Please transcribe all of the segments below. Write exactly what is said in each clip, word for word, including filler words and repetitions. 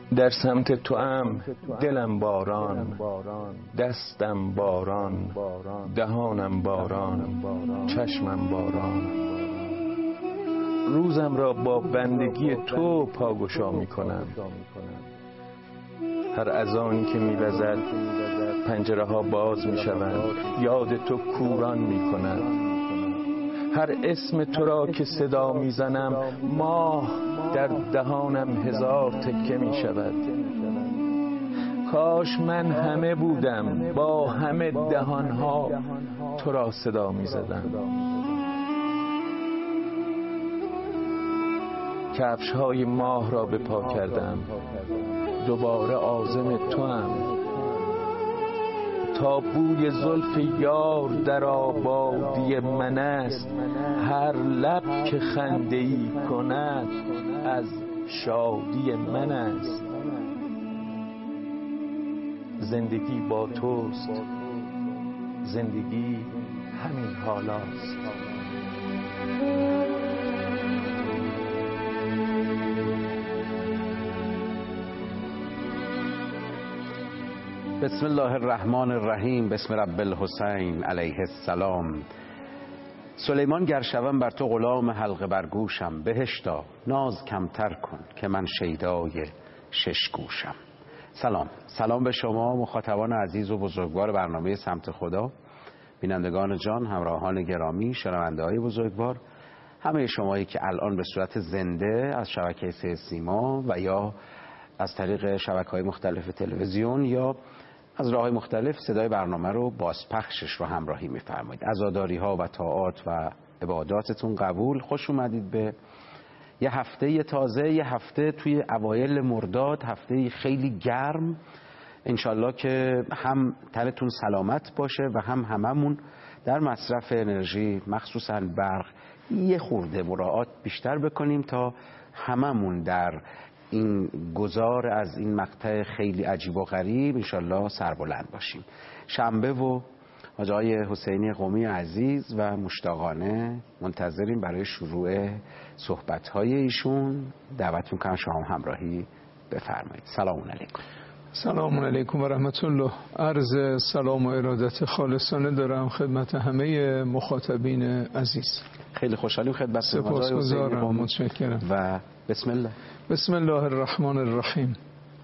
در سمت تو ام دلم باران، دستم باران، دهانم باران، چشمم باران. روزم را با بندگی تو پاگشا می کنم. هر اذانی که می وزد پنجره ها باز می شوند، یاد تو کوران می کند. هر اسم تو را که صدا می زنم ماه در دهانم هزار تکه می شود. کاش من همه بودم با همه دهانها تو را صدا می زدم. کفش های ماه را به پا کردم، دوباره عازم تو ام. تا بوی زلف یار در آبادی من است، هر لب که خنده ای کند از شادی من است. زندگی با توست، زندگی همین حالاست. بسم الله الرحمن الرحیم. بسم رب الحسین علیه السلام. سلیمان گر شوم بر تو غلام حلقه بر گوشم، بهشتا ناز کمتر کن که من شیدای شش گوشم. سلام سلام به شما مخاطبان عزیز و بزرگوار برنامه سمت خدا، بینندگان جان، همراهان گرامی، شنونده های بزرگوار، همه شمایی که الان به صورت زنده از شبکه سه سیما و یا از طریق شبکه‌های مختلف تلویزیون یا از راه‌های مختلف صدای برنامه رو بازپخشش رو همراهی می‌فرمایید. عزاداری‌ها و طاعات و عباداتتون قبول. خوش اومدید به یه هفته تازه، یه هفته توی اوایل مرداد، هفته خیلی گرم. انشالله که هم تنتون سلامت باشه و هم هممون در مصرف انرژی مخصوصاً برق یه خورده مراعات بیشتر بکنیم تا هممون در این گذار از این مقطع خیلی عجیب و غریب انشالله سربلند باشیم. شنبه و حاج آقای حسینی قمی عزیز و مشتاقانه منتظریم برای شروع صحبت‌های ایشون. دعوت می‌کنم شما همراهی بفرمایید. سلام علیکم. سلام علیکم و رحمت الله. عرض سلام و ارادت خالصانه دارم خدمت همه مخاطبین عزیز. خیلی خوشحالیم خدمت سپاسگزارم، متشکرم. و بسم الله. بسم الله الرحمن الرحیم.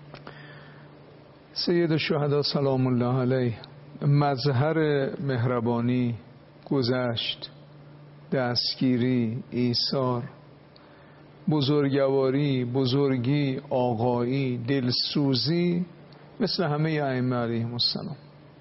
سید الشهدا سلام الله علیه مظهر مهربانی، گذشت، دستگیری، ایثار، بزرگواری، بزرگی، آقایی، دلسوزی، مثل همه ائمه علیهم السلام.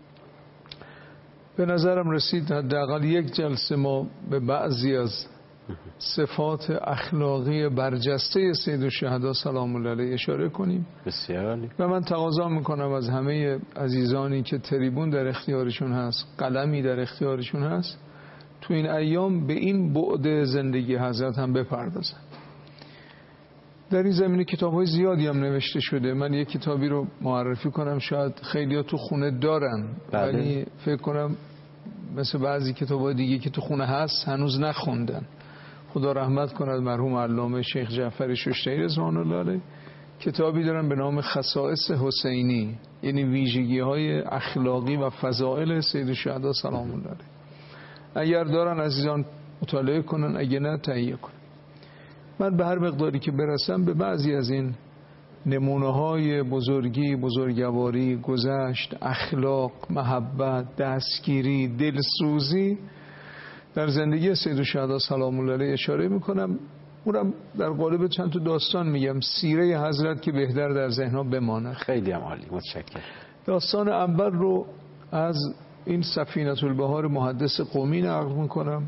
به نظرم رسید حداقل یک جلسه ما به بعضی از صفات اخلاقی برجسته سید الشهدا سلام الله علیه اشاره کنیم. بسیار عالی. و من تقاضا میکنم از همه عزیزانی که تریبون در اختیارشون هست، قلمی در اختیارشون هست، تو این ایام به این بعد زندگی حضرت هم بپردازن. در این زمینه کتاب‌های زیادی هم نوشته شده. من یک کتابی رو معرفی کنم، شاید خیلی‌ها تو خونه دارن، ولی فکر کنم مثل بعضی کتاب‌های دیگه که تو خونه هست هنوز نخوندن. خدا رحمت کند مرحوم علامه شیخ جعفر ششتری رضوان الله علیه کتابی دارن به نام خصائص حسینی، یعنی ویژگی‌های اخلاقی و فضائل سید الشهدا سلام الله علیه. اگر دارن عزیزان مطالعه کنن، اگه نه تهیه کنن. من به هر مقداری که برسم به بعضی از این نمونه‌های بزرگی، بزرگواری، گذشت، اخلاق، محبت، دستگیری، دلسوزی در زندگی سید الشهدا سلام الله علیه اشاره میکنم. اونم در قالب چند تا داستان میگم، سیره حضرت که بهتر در ذهن‌ها بمانه. خیلی هم عالی، متشکرم. داستان اول رو از این سفینة البحار محدث قمی نقل میکنم.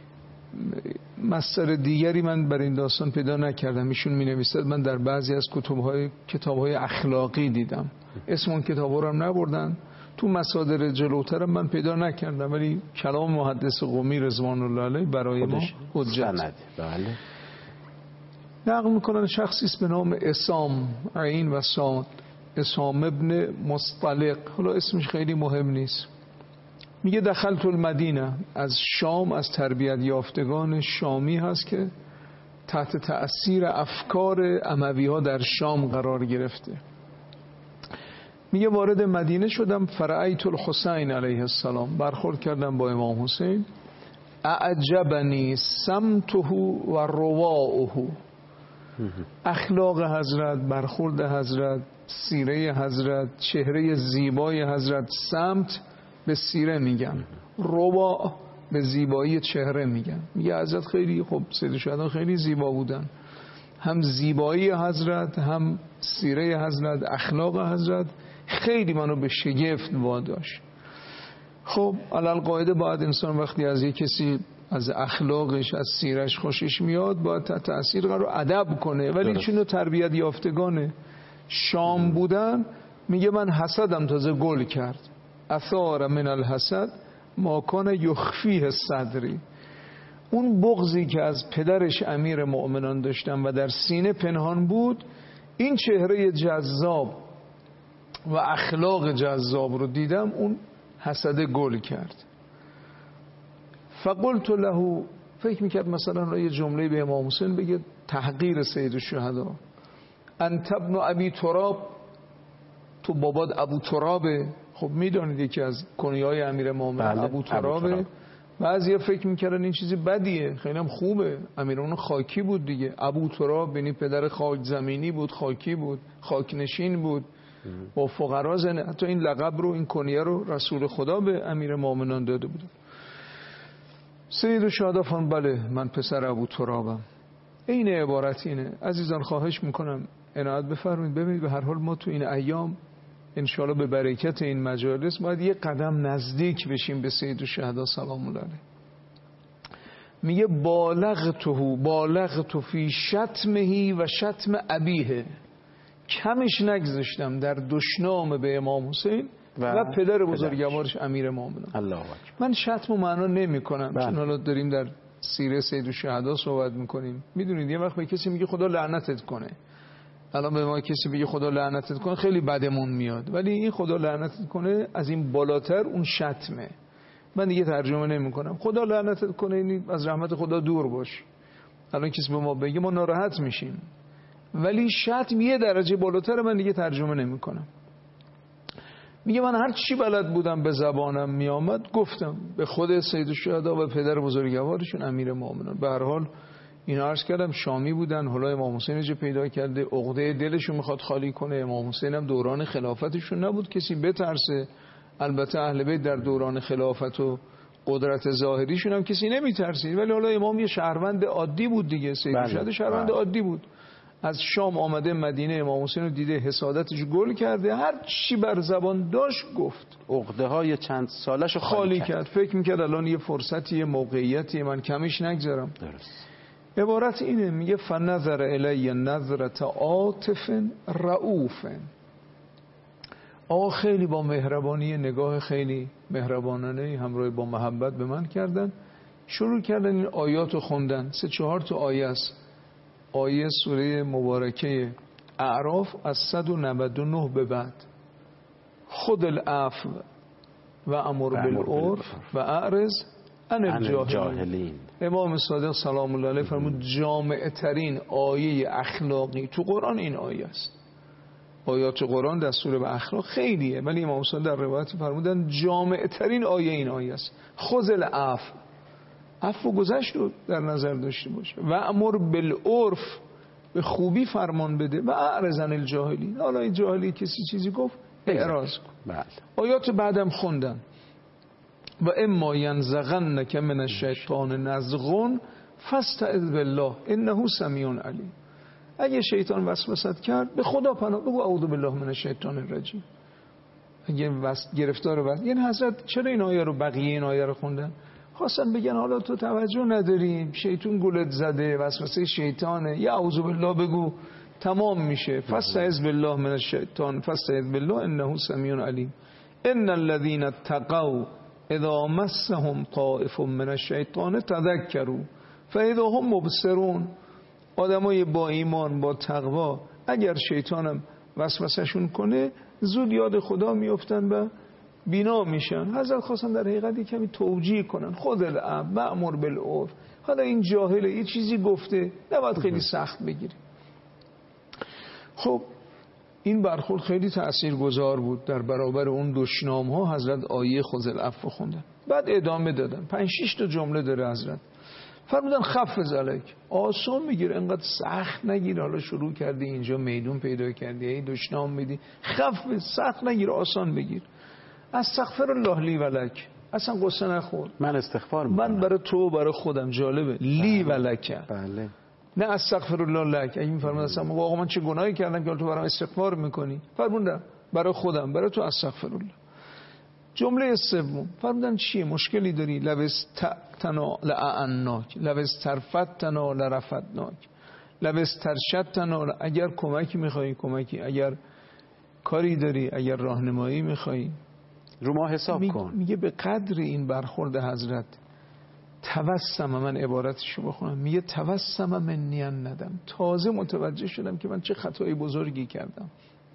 مصدر دیگری من بر این داستان پیدا نکردم. ایشون می نویسد من در بعضی از کتاب‌های کتاب‌های اخلاقی دیدم. اسم اون کتاب‌ها رو هم نبردن. تو مصادر جلوترم من پیدا نکردم، ولی کلام محدث قمی رضوان الله علیه برای ما حجت. بله. نقل میکنن شخصی است به نام اسام، عین و صاد، اسام ابن مصطلق. حالا اسمش خیلی مهم نیست. میگه دخلت المدینه، از شام، از تربیت یافتگان شامی هست که تحت تأثیر افکار اموی ها در شام قرار گرفته. میگه وارد مدینه شدم، فرأیت الحسین علیه السلام، برخورد کردم با امام حسین، اعجبنی سمته و رواؤه، اخلاق حضرت، برخورد حضرت، سیره حضرت، چهره زیبای حضرت. سمت به سیره میگن، رواء به زیبایی چهره میگن. میگه حضرت خیلی خب سید شهدا خیلی زیبا بودن، هم زیبایی حضرت، هم سیره حضرت، اخلاق حضرت خیلی منو به شگفت واداشت. خب علل قاعده باید انسان وقتی از یک کسی از اخلاقش، از سیرش خوشش میاد باید تحت تأثیر قرار ادب کنه، ولی چون تربیت یافتگانه شام بودن، میگه من حسدم تازه گل کرد. اثار من الحسد ما کان یخفیه صدری، اون بغضی که از پدرش امیر مؤمنان داشتم و در سینه پنهان بود، این چهره جذاب و اخلاق جذاب رو دیدم، اون حسد گل کرد. فقلت له، فکر میکرد مثلا یه جمله به امام حسین بگه تحقیر سید الشهدا، انت ابن ابی تراب، تو بابات ابو ترابه. خب میدونید یکی از کنیه‌های امیر مومنان ابو ترابه. بعضیا فکر میکردن این چیزی بدیه، خیلی هم خوبه، امیرون خاکی بود دیگه. ابو تراب یعنی پدر خاک زمینی بود، خاکی بود، خاک نشین بود، با فقرا زنه. حتی این لقب رو، این کنیه رو رسول خدا به امیر مومنان داده بود. سید الشهدا فرمود بله من پسر ابو ترابم. این عبارت اینه. عزیزان خواهش میکنم عنایت بفرمایید. ببینید به هر حال ما تو این ایام انشاءالله به برکت این مجالس باید یک قدم نزدیک بشیم به سید الشهدا سلام الله علیه. میگه بالغته بالغت فی شتمه و شتم ابیه، کمش نگذاشتم در دشنام به امام حسین و, و پدر بزرگوارش امیر مومنان. الله اکبر. من شتم و معنا نمی کنم چون حالا داریم در سیره سید الشهدا صحبت میکنیم. میدونید یه وقت به کسی میگه خدا لعنتت کنه، الان به ما کسی بگه خدا لعنتت کنه خیلی بدمون میاد، ولی این خدا لعنتت کنه از این بالاتر اون شتمه. من دیگه ترجمه نمی کنم. خدا لعنتت کنه یعنی از رحمت خدا دور باش. الان کسی به ما بگه ما ناراحت میشیم، ولی شتم یه درجه بالاتر، من دیگه ترجمه نمی کنم. میگه من هر چی بلد بودم به زبانم میامد گفتم به خود سید الشهدا و پدر بزرگوارشون امیر مومنان. به هر حال این عرض کردم شامی بودن، حالا امام حسین جو پیدا کرده، عقده دلشون میخواد خالی کنه. امام حسین هم دوران خلافتشون نبود کسی بترسه. البته اهل بیت در دوران خلافت و قدرت ظاهریشون هم کسی نمیترسید، ولی حالا امام یه شهروند عادی بود دیگه. سید الشهدا شهروند عادی بود، از شام آمده مدینه، امام حسین رو دیده، حسادتش گل کرده، هر چی بر زبان داشت گفت، عقده های چند سالش خالی, خالی کرد. کرد فکر میکرد الان یه فرصتی، یه موقعیتی، من کمیش نگذارم. درست. عبارت اینه، میگه فنظر الی نظرت عاطف رؤوف، آقا خیلی با مهربانی، نگاه خیلی مهربانانه همراه با محبت به من کردن. شروع کردن این آیات رو خوندن. سه چهار تا آیه است. آیه سوره مبارکه اعراف از صد و نود و نه به بعد. خود العفو و امر بالعرف و اعرض عن الجاهلین. امام صادق سلام الله علیه فرمود جامع ترین آیه اخلاقی تو قرآن این آیه است. آیات قرآن دستور به اخلاق خیلیه، ولی امام صادق در روایت فرمودن جامع ترین آیه این آیه است. خذ العفو، عفو گذشت رو در نظر داشته باشه، و امر بالعرف، به خوبی فرمان بده، و اعرض عن الجاهلین. حالا این جاهلی کسی چیزی گفت اعراض کن. بله. آیات بعدم خوندن و اما ینزغنک من الشیطان نزغ فاستعذ بالله انه سمیع علیم. اگه شیطان وسوسه کرد به خدا پناه بگو اعوذ بالله من الشیطان الرجیم. اگه وست گرفتار وست، یعنی حضرت چرا این آیه رو بقیه این آیه رو خوندن؟ خواستن بگن حالا تو توجه نداریم، شیطان گولت زده، وسوسه شیطانه، یا اعوذ بالله بگو تمام میشه. فاستعذ بالله من الشیطان فاستعذ بالله انه سمیع علیم. ان الذين اتقوا اذا مسهم طائف من الشیطان تذکروا فاذا هم مبصرون. آدمای با ایمان، با تقوا، اگر شیطانم وسوسهشون کنه زود یاد خدا میافتن و بینا میشن. حضرت خواستن در حقیقت کمی توجیه کنن، خود العفو وامر بالعرف. حالا این جاهله یه چیزی گفته، نباید خیلی سخت بگیری. خب این برخورد خیلی تاثیرگذار بود. در برابر اون دشنام ها حضرت آیه خذ العفو خوندن، بعد ادامه دادن. پنج شش تا جمله داره حضرت. فرمودن خفض علیک، آسان میگیر، انقدر سخت نگیر. حالا شروع کردی اینجا میدون پیدا کردی، ای دشنام میدی، خفض، سخت نگیر، آسان بگیر. استغفر الله لی و لک، اصلا قصه نخور، من استغفار میکنم، من برای تو و برای خودم. جالبه لی و لک، بله، نه استغفر الله لک. اگه میفرماد اصلا آقا من چه گناهی کردم که تو برام استغفار میکنی؟ فرمودن برای خودم، برای تو استغفر الله. جمله سوم فرمودن چیه؟ مشکلی داری؟ لبستنا لعناک، لبسترفتنا لرفتناک، لبسترشدتنا. اگر کمکی میخوایی کمکی، اگر کاری داری، اگر راهنمایی میخوایی رو ما حساب می... کن. میگه به قدر این برخورد حضرت توسم، من عبارتشو بخونم، میگه توسم منی ندم، تازه متوجه شدم که من چه خطای بزرگی کردم،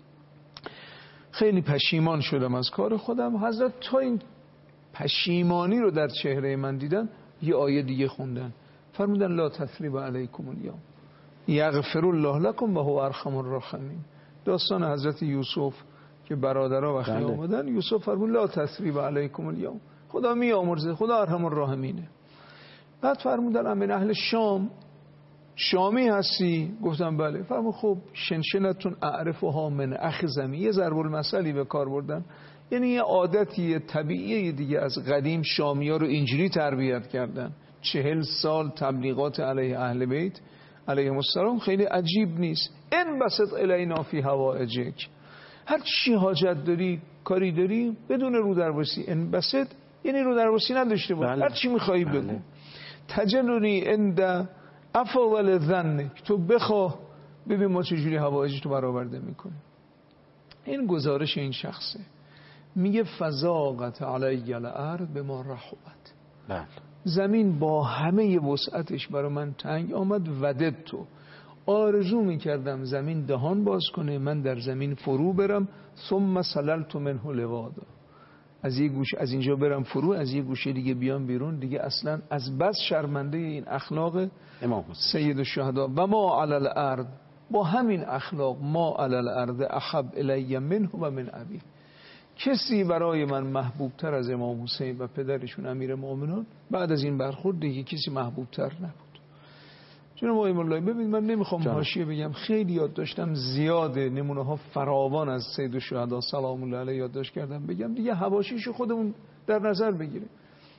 خیلی پشیمان شدم از کار خودم. حضرت تا این پشیمانی رو در چهره من دیدن، یه آیه دیگه خوندن، فرمودن لا تثریب علیکم الیوم یغفر الله لکم و هو ارحم الراحمین. داستان حضرت یوسف که برادرها وقتی بله. آمدن، یوسف فرمود لا تثریب علیکم الیوم، خدا میامرزه، خدا ارحم الراحمینه. بعد فرمودن امین اهل شام، شامی هستی؟ گفتم بله. فرمود خب شنشنتون اعرفها من اخزمی، یه ضرب المثلی به کار بردن، یعنی یه عادتی طبیعی دیگه از قدیم شامی ها رو اینجوری تربیت کردن. چهل سال تبلیغات علیه اهل بیت علیهم السلام خیلی عجیب نیست. ان بسط الینا فی حوائجک، هر چی حاجت داری، کاری داری، بدون رو درواسی. ان بسط یعنی رو درواسی نداشته باش، بله. هر چی میخوایی بگو. بله. تجلونی اند افاول ذنک، تو بخواه ببین ما چجوری حوائج تو برآورده میکنیم. این گزارش این شخصه. میگه فزاقت علی الارض بما رحبت، بله. زمین با همه وسعتش برای من تنگ آمد. ودد تو، آرزو میکردم زمین دهان باز کنه، من در زمین فرو برم. ثم سللت منه لوادا، از یه گوش از اینجا برم فرو، از یه گوشه دیگه بیام بیرون. دیگه اصلا از بس شرمنده این اخلاق امام سید الشهدا. و ما علی الارض، با همین اخلاق، ما علی الارض احب الی منه و من ابی، کسی برای من محبوب تر از امام حسین و پدرشون امیر مومنان بعد از این برخورد دیگه کسی محبوب تر نبود. جناب آقای مولایی ببینید، من نمیخوام حاشیه بگم، خیلی یاد داشتم، زیاده، نمونه ها فراوان از سید الشهدا سلام الله علیه یادداشت کردم بگم، دیگه حواشیشو خودمون در نظر بگیریم.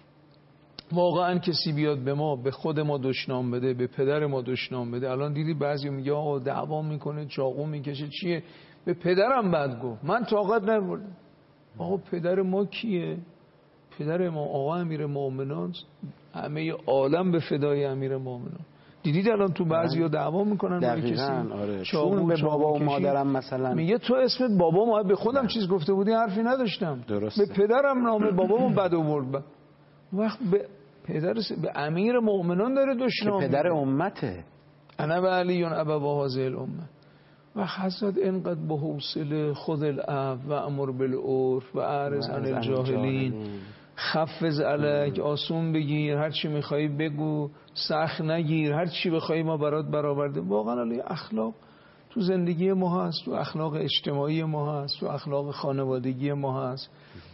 واقعا کسی بیاد به ما، به خود ما دشنام بده، به پدر ما دشنام بده. الان دیدی بعضی میگه آقا دعوا میکنه، چاقو میکشه، چیه؟ به پدرم بد گفت، من طاقت نبردم. آقا پدر ما کیه؟ پدر ما آقا امیر مومنان، همه عالم به فدای امیر مومنان. دیدید الان تو بعضیا دعوا میکنن، دقیقاً آره، چون به بابا و مادرم مثلا میگه تو اسمت بابا، ما به خودم چیز گفته بودی؟ حرفی نداشتم. درسته. به پدرم نام بابامو بد آورد. وقت به پدر س... به امیر مومنان داره دشنام، که پدر امته، انا و علی ابا هذه الامه. و حضرت انقدر با حوصله خذ العفو و امر بالعرف و اعرض عن الجاهلین، خفض علیک، آسون بگیر، هر چی میخوایی بگو، سخت نگیر، هر چی بخوایی ما برات برآورده. واقعا علی اخلاق تو زندگی ما هست، تو اخلاق اجتماعی ما هست، تو اخلاق خانوادگی ما هست.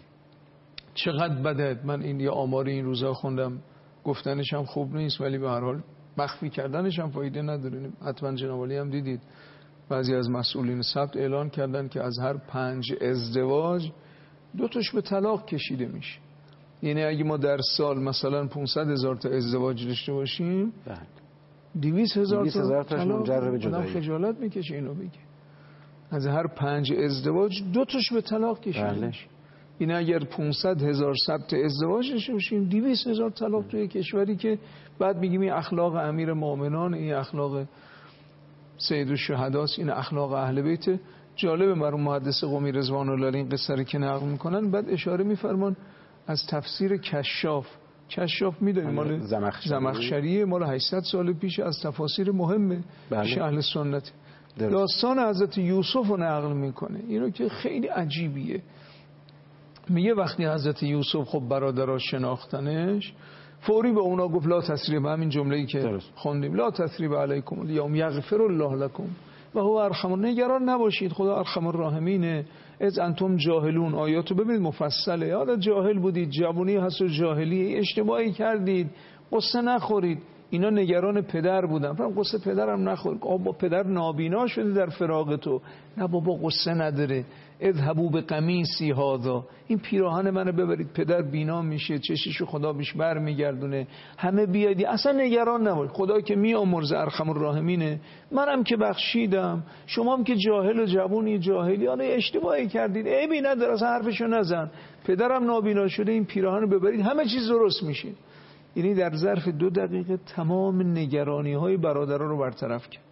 چقدر بده. من این یه آمار این روزا خوندم، گفتنش هم خوب نیست ولی به هر حال مخفی کردنش هم فایده نداره. حتما جناب عالی هم دیدید بعضی از مسئولین ثبت اعلان کردن که از هر پنج ازدواج دو تاش به طلاق کشیده میشه. یعنی اگه ما در سال مثلا پانصد هزار تا ازدواج داشته باشیم، دویست هزار تا تاش منجر به جدایی. خجالت میکشه اینو بگه. از هر پنج ازدواج دو تاش به طلاق کشیده بله. میشه. این اگر پانصد هزار ثبت ازدواج داشته باشیم، دویست هزار طلاق توی کشوری که بعد میگیم این اخلاق امیر مومنان، این اخلاق سید الشهداست، این اخلاق اهل بیت. جالبه برای محدث قمی رضوان الله علیه این قصه رو که نقل میکنن، بعد اشاره میفرمان از تفسیر کشاف. کشاف میدونید مال زمخشری. زمخشریه، مال هشتصد سال پیش، از تفاسیر مهمه پیش اهل سنت. داستان حضرت یوسف رو نقل میکنه، اینو که خیلی عجیبیه. میگه وقتی حضرت یوسف خب برادرها شناختنش، فوری به اونا گفت لا تثریب، همین جمله‌ای که خوندیم، لا تثریب علیکم الیوم یغفر الله لکم و هو ارحم. نگران نباشید، خدا ارحم الراحمینه. از انتم جاهلون، آیاتو ببینید مفصله. حالا جاهل بودید، جوونی هست و جاهلی، اشتباهی کردید، قصه نخورید. اینا نگران پدر بودن، فرام قصه پدرم نخور. با پدر نابینا شده در فراق تو. نه بابا قصه نداره. اذهبوا بقمیصی هذا، این پیراهن منو ببرید، پدر بینا میشه، چشیشو خدا بیش بر میگردونه، همه بیایید. اصلا نگران نباش، خدا که میامرزه ارحم الراحمینه. منم که بخشیدم، شما هم که جاهل و جوونی جاهلیانه اشتباهی کردید، عیبی نداره، اصلا حرفشو نزن. پدرم نابینا شده، این پیراهنو ببرید، همه چیز درست میشه. یعنی در ظرف دو دقیقه تمام نگرانی های برادران رو برطرف کرد.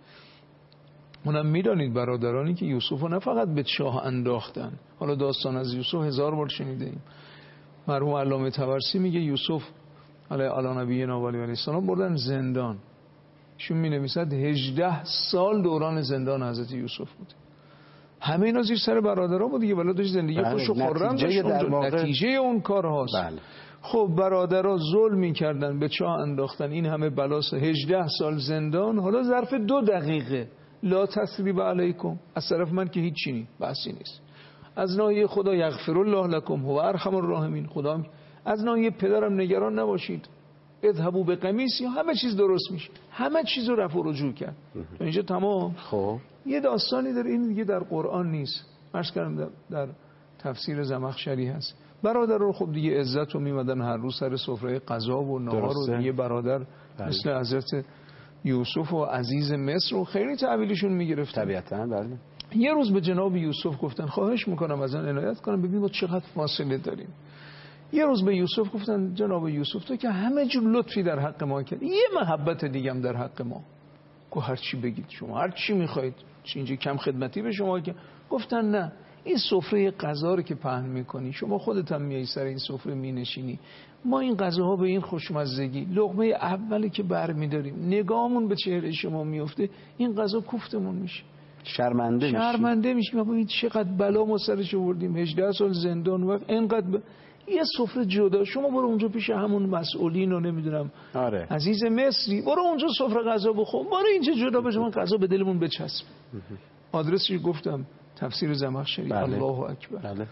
اونم میدانید برادرانی که یوسف رو نه فقط به چاه انداختن، حالا داستان از یوسف هزار بار شنیده ایم. مرحوم علامه طبرسی میگه یوسف علیه علی نبینا و علیه السلام بردن زندان. ایشون می نویسد هجده سال دوران زندان حضرت یوسف بود. همه اینا زیر سر برادرها بود دیگه، ولادش زندگی خوش و خرم داشت. نتیجه اون کار هاست. بله. خب برادرها ظلم می‌کردن، به چاه انداختن، این همه بلاس، هجده سال زندان. حالا ظرف دو دقیقه لا تثریب علیکم، از طرف من که هیچ چیزی بحثی نیست. از ناحیه خدا یغفر الله لکم هو ارحم الراحمین، خدا هم. از ناحیه پدرم نگران نباشید، اذهبوا بقمیصی، همه چیز درست میشه. همه چیز رو رفع و رجوع کرد. اینجا تمام. خب یه داستانی داره، این دیگه در قرآن نیست، عرض کردم در, در تفسیر زمخشری هست. برادر رو خب دیگه عزت رو میمدن هر روز سر سفره غذا و نهار و دیگه برادر بله. مثل حضرت یوسف و عزیز مصر و خیلی تعبیرشون میگرفت. طبیعتاً بله. یه روز به جناب یوسف گفتن خواهش میکنم از من عنایت کنم ببین ما چقدر فاصله داریم. یه روز به یوسف گفتن جناب یوسف تو که همه جور لطفی در حق ما کردی، یه محبت دیگه هم در حق ما. گفت هر چی بگید شما، هر چی میخواید، چی اینجا کم خدمتی به شما که. گفتن نه، این سفره غذا رو که پهن میکنی، شما خودت هم میای سر این سفره مینشینی، ما این غذاها به این خوشمزگی، لقمه اولی که برمیداریم نگاهمون به چهره شما میفته، این غذا کوفتمون میشه، شرمنده میشیم شرمنده میشیم. ما این چقدر بلا ما سرش آوردیم، هجده سال زندان وقت اینقدر ب... یه سفره جدا، شما برو اونجا پیش همون مسئولین و نمیدونم آره. عزیز مصری، برو اونجا سفره غذا بخور، برو اینجا جدا به شما غذا به دلمون بچسب. آدرسش گفتم، تفسیر زمخشری. بله. الله اکبر. بله.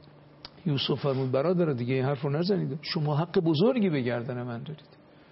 یوسف فرمود برادر دیگه این حرفو نزنید، شما حق بزرگی به گردن من دارید.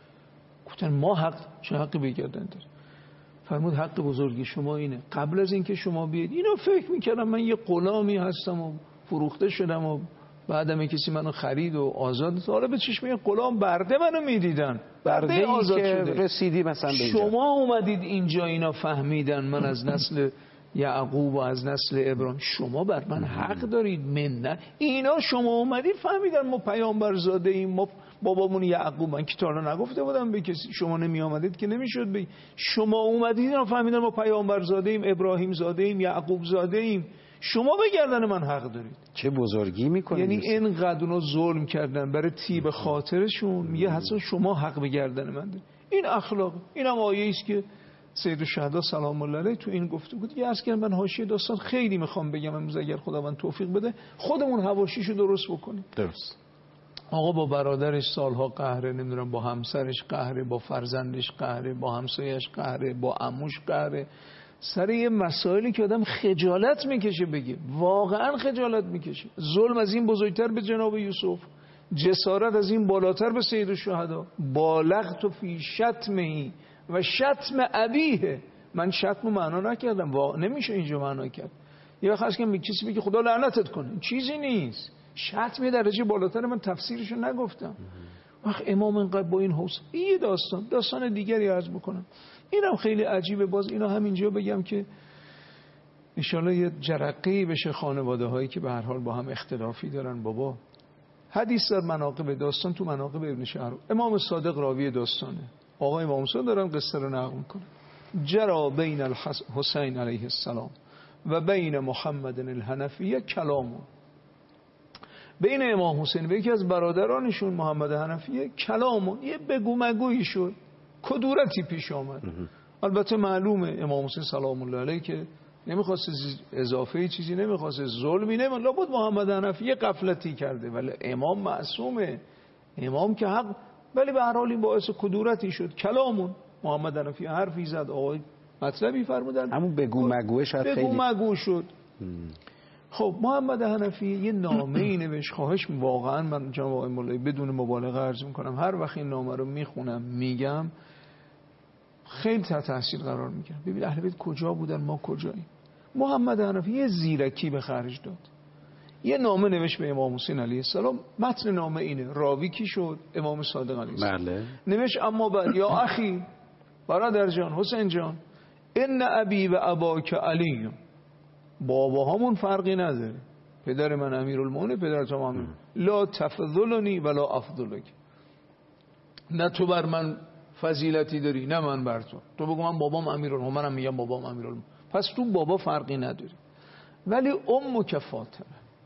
گفتن ما حق، چه حقی به گردن دارید؟ فرمود حق بزرگی شما اینه، قبل از اینکه شما بیاید اینو فکر میکردم من یه غلامی هستم و فروخته شدم و بعدم کسی منو خرید و آزاد، حالا به چشم غلام برده منو میدیدن، برده آزاد شده، رسیدی مثلا به اینجا. شما اومدید اینجا، اینا فهمیدن من از نسل یعقوب و از نسل ابراهیم، شما بر من حق دارید. من نه، اینا شما اومدید فهمیدن ما پیامبر زاده ایم، ما بابامون یعقوب، من که تا حالا نگفته بودم به کسی، شما نمی آمدید که نمیشد بگید، شما اومدید اینا فهمیدن ما پیامبر زاده ایم، ابراهیم زاده ایم، یعقوب زاده ایم، شما به گردن من حق دارید. چه بزرگی میکنید. یعنی اینقدر اونا ظلم کردن برای طیب خاطرشون، میگه حتی شما حق به گردن من دارید. این اخلاق، اینم آیه است که سید الشهدا سلام الله علیه تو این گفته بود. یه از که من حاشیه داستان خیلی میخوام بگم امروز، اگر خداوند توفیق بده خودمون حواشیشو درست بکنیم. درست. آقا با برادرش سالها قهره، نمیدونم با همسرش قهره، با فرزندش قهره، با همسایش قهره، با عموش قهره، سر یه مسائلی که آدم خجالت میکشه بگه، واقعا خجالت میکشه. ظلم از این بزرگتر به جناب یوسف، جسارت از این بالاتر به سید الشهدا. بالغت فی شتمه و شتم ابیه، من شتم معنا نکردم، واقعا نمیشه اینجا معنا کرد. یه وقت هست که کسی میگه خدا لعنتت کنه، چیزی نیست. شتم یه درجه بالاتر، من تفسیرشو نگفتم. وقت امام اینقدر با این حوصله، یه داستان داستان دیگری عرض بکنم، اینم خیلی عجیبه. باز اینا همینجا بگم که انشالله یه جرقه‌ای بشه خانواده هایی که به هر حال با هم اختلافی دارن. بابا حدیث در مناقب داستان، تو مناقب ابن شهر امام صادق راوی داستانه، آقای امام صادق دارن قصه رو نقل میکنن. جرا بین الحسین علیه السلام و بین محمد الحنفیه کلامون، بین امام حسین و یکی از برادرانشون محمد حنفیه کلامون، یه بگو مگویی شد، کدورتی پیش آمد. البته معلومه امام حسین سلام الله علیه که نمیخواست اضافه چیزی، نمیخواست ظلمی، نمیخواست. لابد محمد حنفی یه غفلتی کرده، ولی امام معصومه، امام که حق، ولی به هر حال این باعث کدورتی شد. کلامون محمد حنفی حرفی زد، آقای مطلبی فرمودن، همون بگو مگوه شاید بگو خیلی بگو مگو شد. خب محمد حنفی یه نامه ای نوشت، خواهش واقعا من جناب آقای مولایی بدون مبالغه عرض میکنم، هر وقت این نامه رو میخونم میگم خیلی تحت تاثیر قرار میگیرم. ببین اهل بیت کجا بودن، ما کجاییم. محمد حنفی یه زیرکی به خرج داد، یه نامه نوشت به امام حسین علیه السلام. متن نامه اینه، راوی کی شد؟ امام صادق علیه السلام. بله. نوشت اما بعد یا اخی، برادر جان، حسین جان، ان ابی و اباک علی، بابا همون فرقی نداره، پدر من امیرالمومنین، پدر تو امیر، لا تفضلنی ولا افضلک، نه تو بر من فضیلتی داری نه من بر تو. تو بگو من بابام امیرالمومنین، منم میگم بابام امیرالمومنین، پس تو بابا فرقی نداری. ولی ام که فاطمه،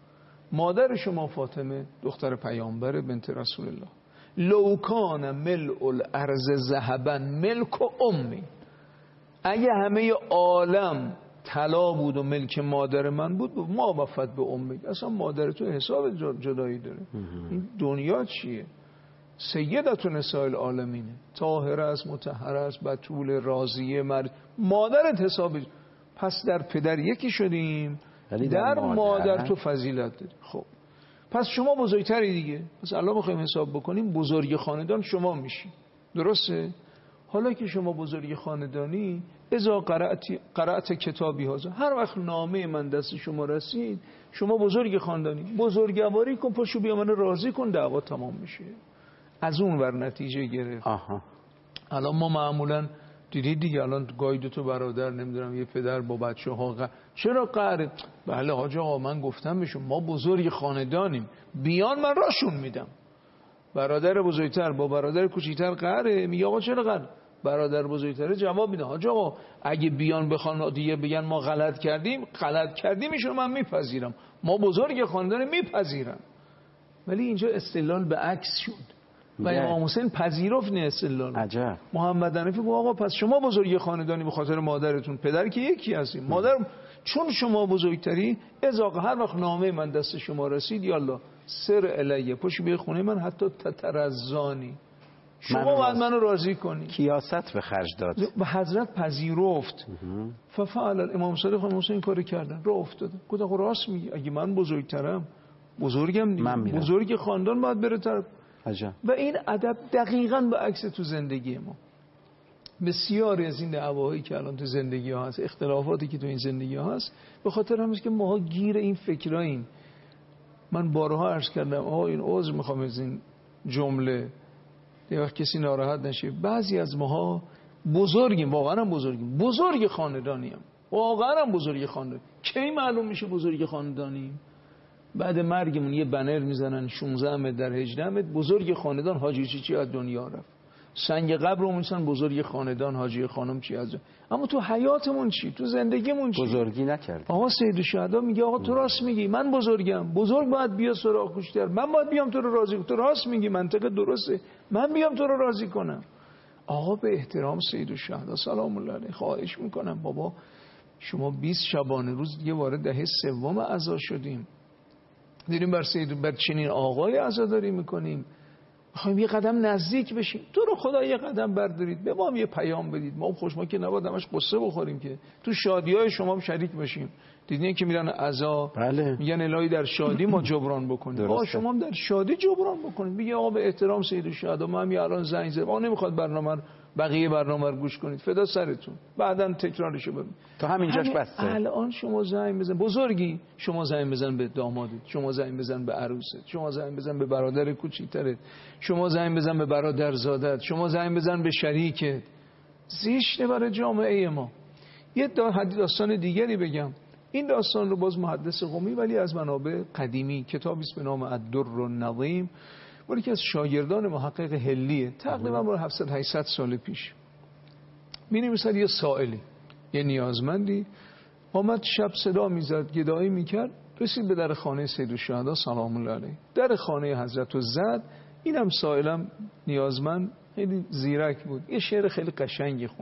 مادر شما فاطمه دختر پیامبر بنت رسول الله، لو کان ملء الارض ذهبا ملک امی، اگه همه عالم طلا بود و ملک مادر من بود، ما وفت به امی، اصلا مادر تو حساب جدایی داره. این دنیا چیه؟ سیدت نساء العالمینه، طاهره است، مطهره است، بتول، راضیه، مرد، مادرت حساب. پس در پدر یکی شدیم، در, در مادر. مادر تو فضیلت داری. خب پس شما بزرگتری دیگه، پس الله بخوایم حساب بکنیم بزرگ خاندان شما میشی، درسته؟ حالا که شما بزرگ خاندانی، اذا قرأت قرأت کتابی ها، هر وقت نامه من دست شما رسید، شما بزرگ خاندانی، بزرگواری کن، پاشو بیا من راضی کن، دعوا تمام میشه. از اون ور نتیجه گرفت. آها. الان ما معمولا دیدید دیگه، الان گاهی دو تا برادر، نمیدونم یه پدر با بچه ها ق... چرا قهره؟ بله حاج آقا من گفتم بهشون ما بزرگ خاندانیم، بیان من راشون میدم. برادر بزرگتر با برادر کوچیکتر قهره، میگه آقا چرا قهره؟ برادر بزرگتر جواب میده حاج آقا اگه بیان بخوان دیگه بگن ما غلط کردیم، غلط کردیم ایشون من میپذیرم، ما بزرگ خاندان میپذیرم. ولی اینجا استدلال به عکس شد و امام حسین پذیرفت نه استدلال. عجب. محمد حنفی گفت آقا پس شما بزرگ خاندانی به خاطر مادرتون، پدر که یکی هستیم، مادر چون شما بزرگتری، اذا هر وقت نامه من دست شما رسید یالا سر الیه، پشو بیا خونه من، حتی تترزانی، شما باید منو راضی کنی. کیاست به خرج داد و حضرت پذیرفت. ففعل امام صادق امام حسین کاری کردن، راه افتادن. گفت آقا راست میگی، اگه من بزرگترم، بزرگم دیگه، بزرگ خاندان باید بره طرف. عجب. و این ادب دقیقاً به عکس تو زندگی ما. بسیاری از این دعواهایی که الان تو زندگی ها هست، اختلافاتی که تو این زندگی ها هست، به خاطر همین که ماها گیر این فکراییم. من بارها عرض کردم آقا این عذر میخوام از این جمله، یه وقت کسی ناراحت نشه، بعضی از ماها بزرگیم، واقعا هم بزرگیم، بزرگ خاندانیم، واقعا هم بزرگ خاندانی. کی معلوم میشه بزرگ خاندانیم؟ بعد مرگمون یه بنر میزنن شانزده متر در هجده متر، بزرگ خاندان حاجی چی چی از دنیا رفت. سنگ قبر رو میسن بزرگ خاندان حاجی خانم چی از. اما تو حیاتمون چی؟ تو زندگیمون چی؟ بزرگی نکرد. آقا سید الشهدا میگه آقا تو راست میگی، من بزرگم، بزرگ باید بیا سراغ کوچتر، من باید بیام تو رو راضی کنم. تو راست میگی، منطق درسته، من بیام تو رو راضی کنم. آقا به احترام سید الشهدا سلام الله علیه خواهش میکنم بابا شما بیست شبانه روز دیگه وارد دهه سوم عزا شدیم، دیدیم بر سید بر چنین آقای عزاداری میکنیم، میخوایم یه قدم نزدیک بشیم. تو رو خدا یه قدم بردارید، به ما هم یه پیام بدید. ما خوش ما که نباید همش قصه بخوریم، که تو شادی‌های شما هم شریک بشیم. دیدین که میرن عزا، بله. میگن الهی در شادی ما جبران بکنیم. آقا شما هم در شادی جبران بکنید. میگه آقا به احترام سید الشهدا ما هم الان زنگ زدم، آقا نمیخواد برنامه بقیه برنامه رو گوش کنید، فدا سرتون، بعداً تکرارشو ببین. تا همینجاش بسته. الان شما زنگ بزن، بزرگی شما زنگ بزن به دامادت، شما زنگ بزن به عروست، شما زنگ بزن به برادر کوچیکترت، شما زنگ بزن به برادرزادت، شما زنگ بزن به شریکت. زیشته برای جامعه ما. یه داستان دیگری بگم. این داستان رو باز محدث قمی ولی از منابع قدیمی، کتابی است به نام الدر النظیم، ولی که از شاگردان محقق هلیه، تقریبا برای هفتصد هشتصد سال پیش. می‌نویسد یه سائلی، یه نیازمندی آمد شب صدا میزد، گدایی میکرد، رسید به در خانه سید الشهدا سلام الله علیه. در خانه حضرت رو زد. اینم سائلم نیازمند خیلی زیرک بود، یه شعر خیلی قشنگی خون.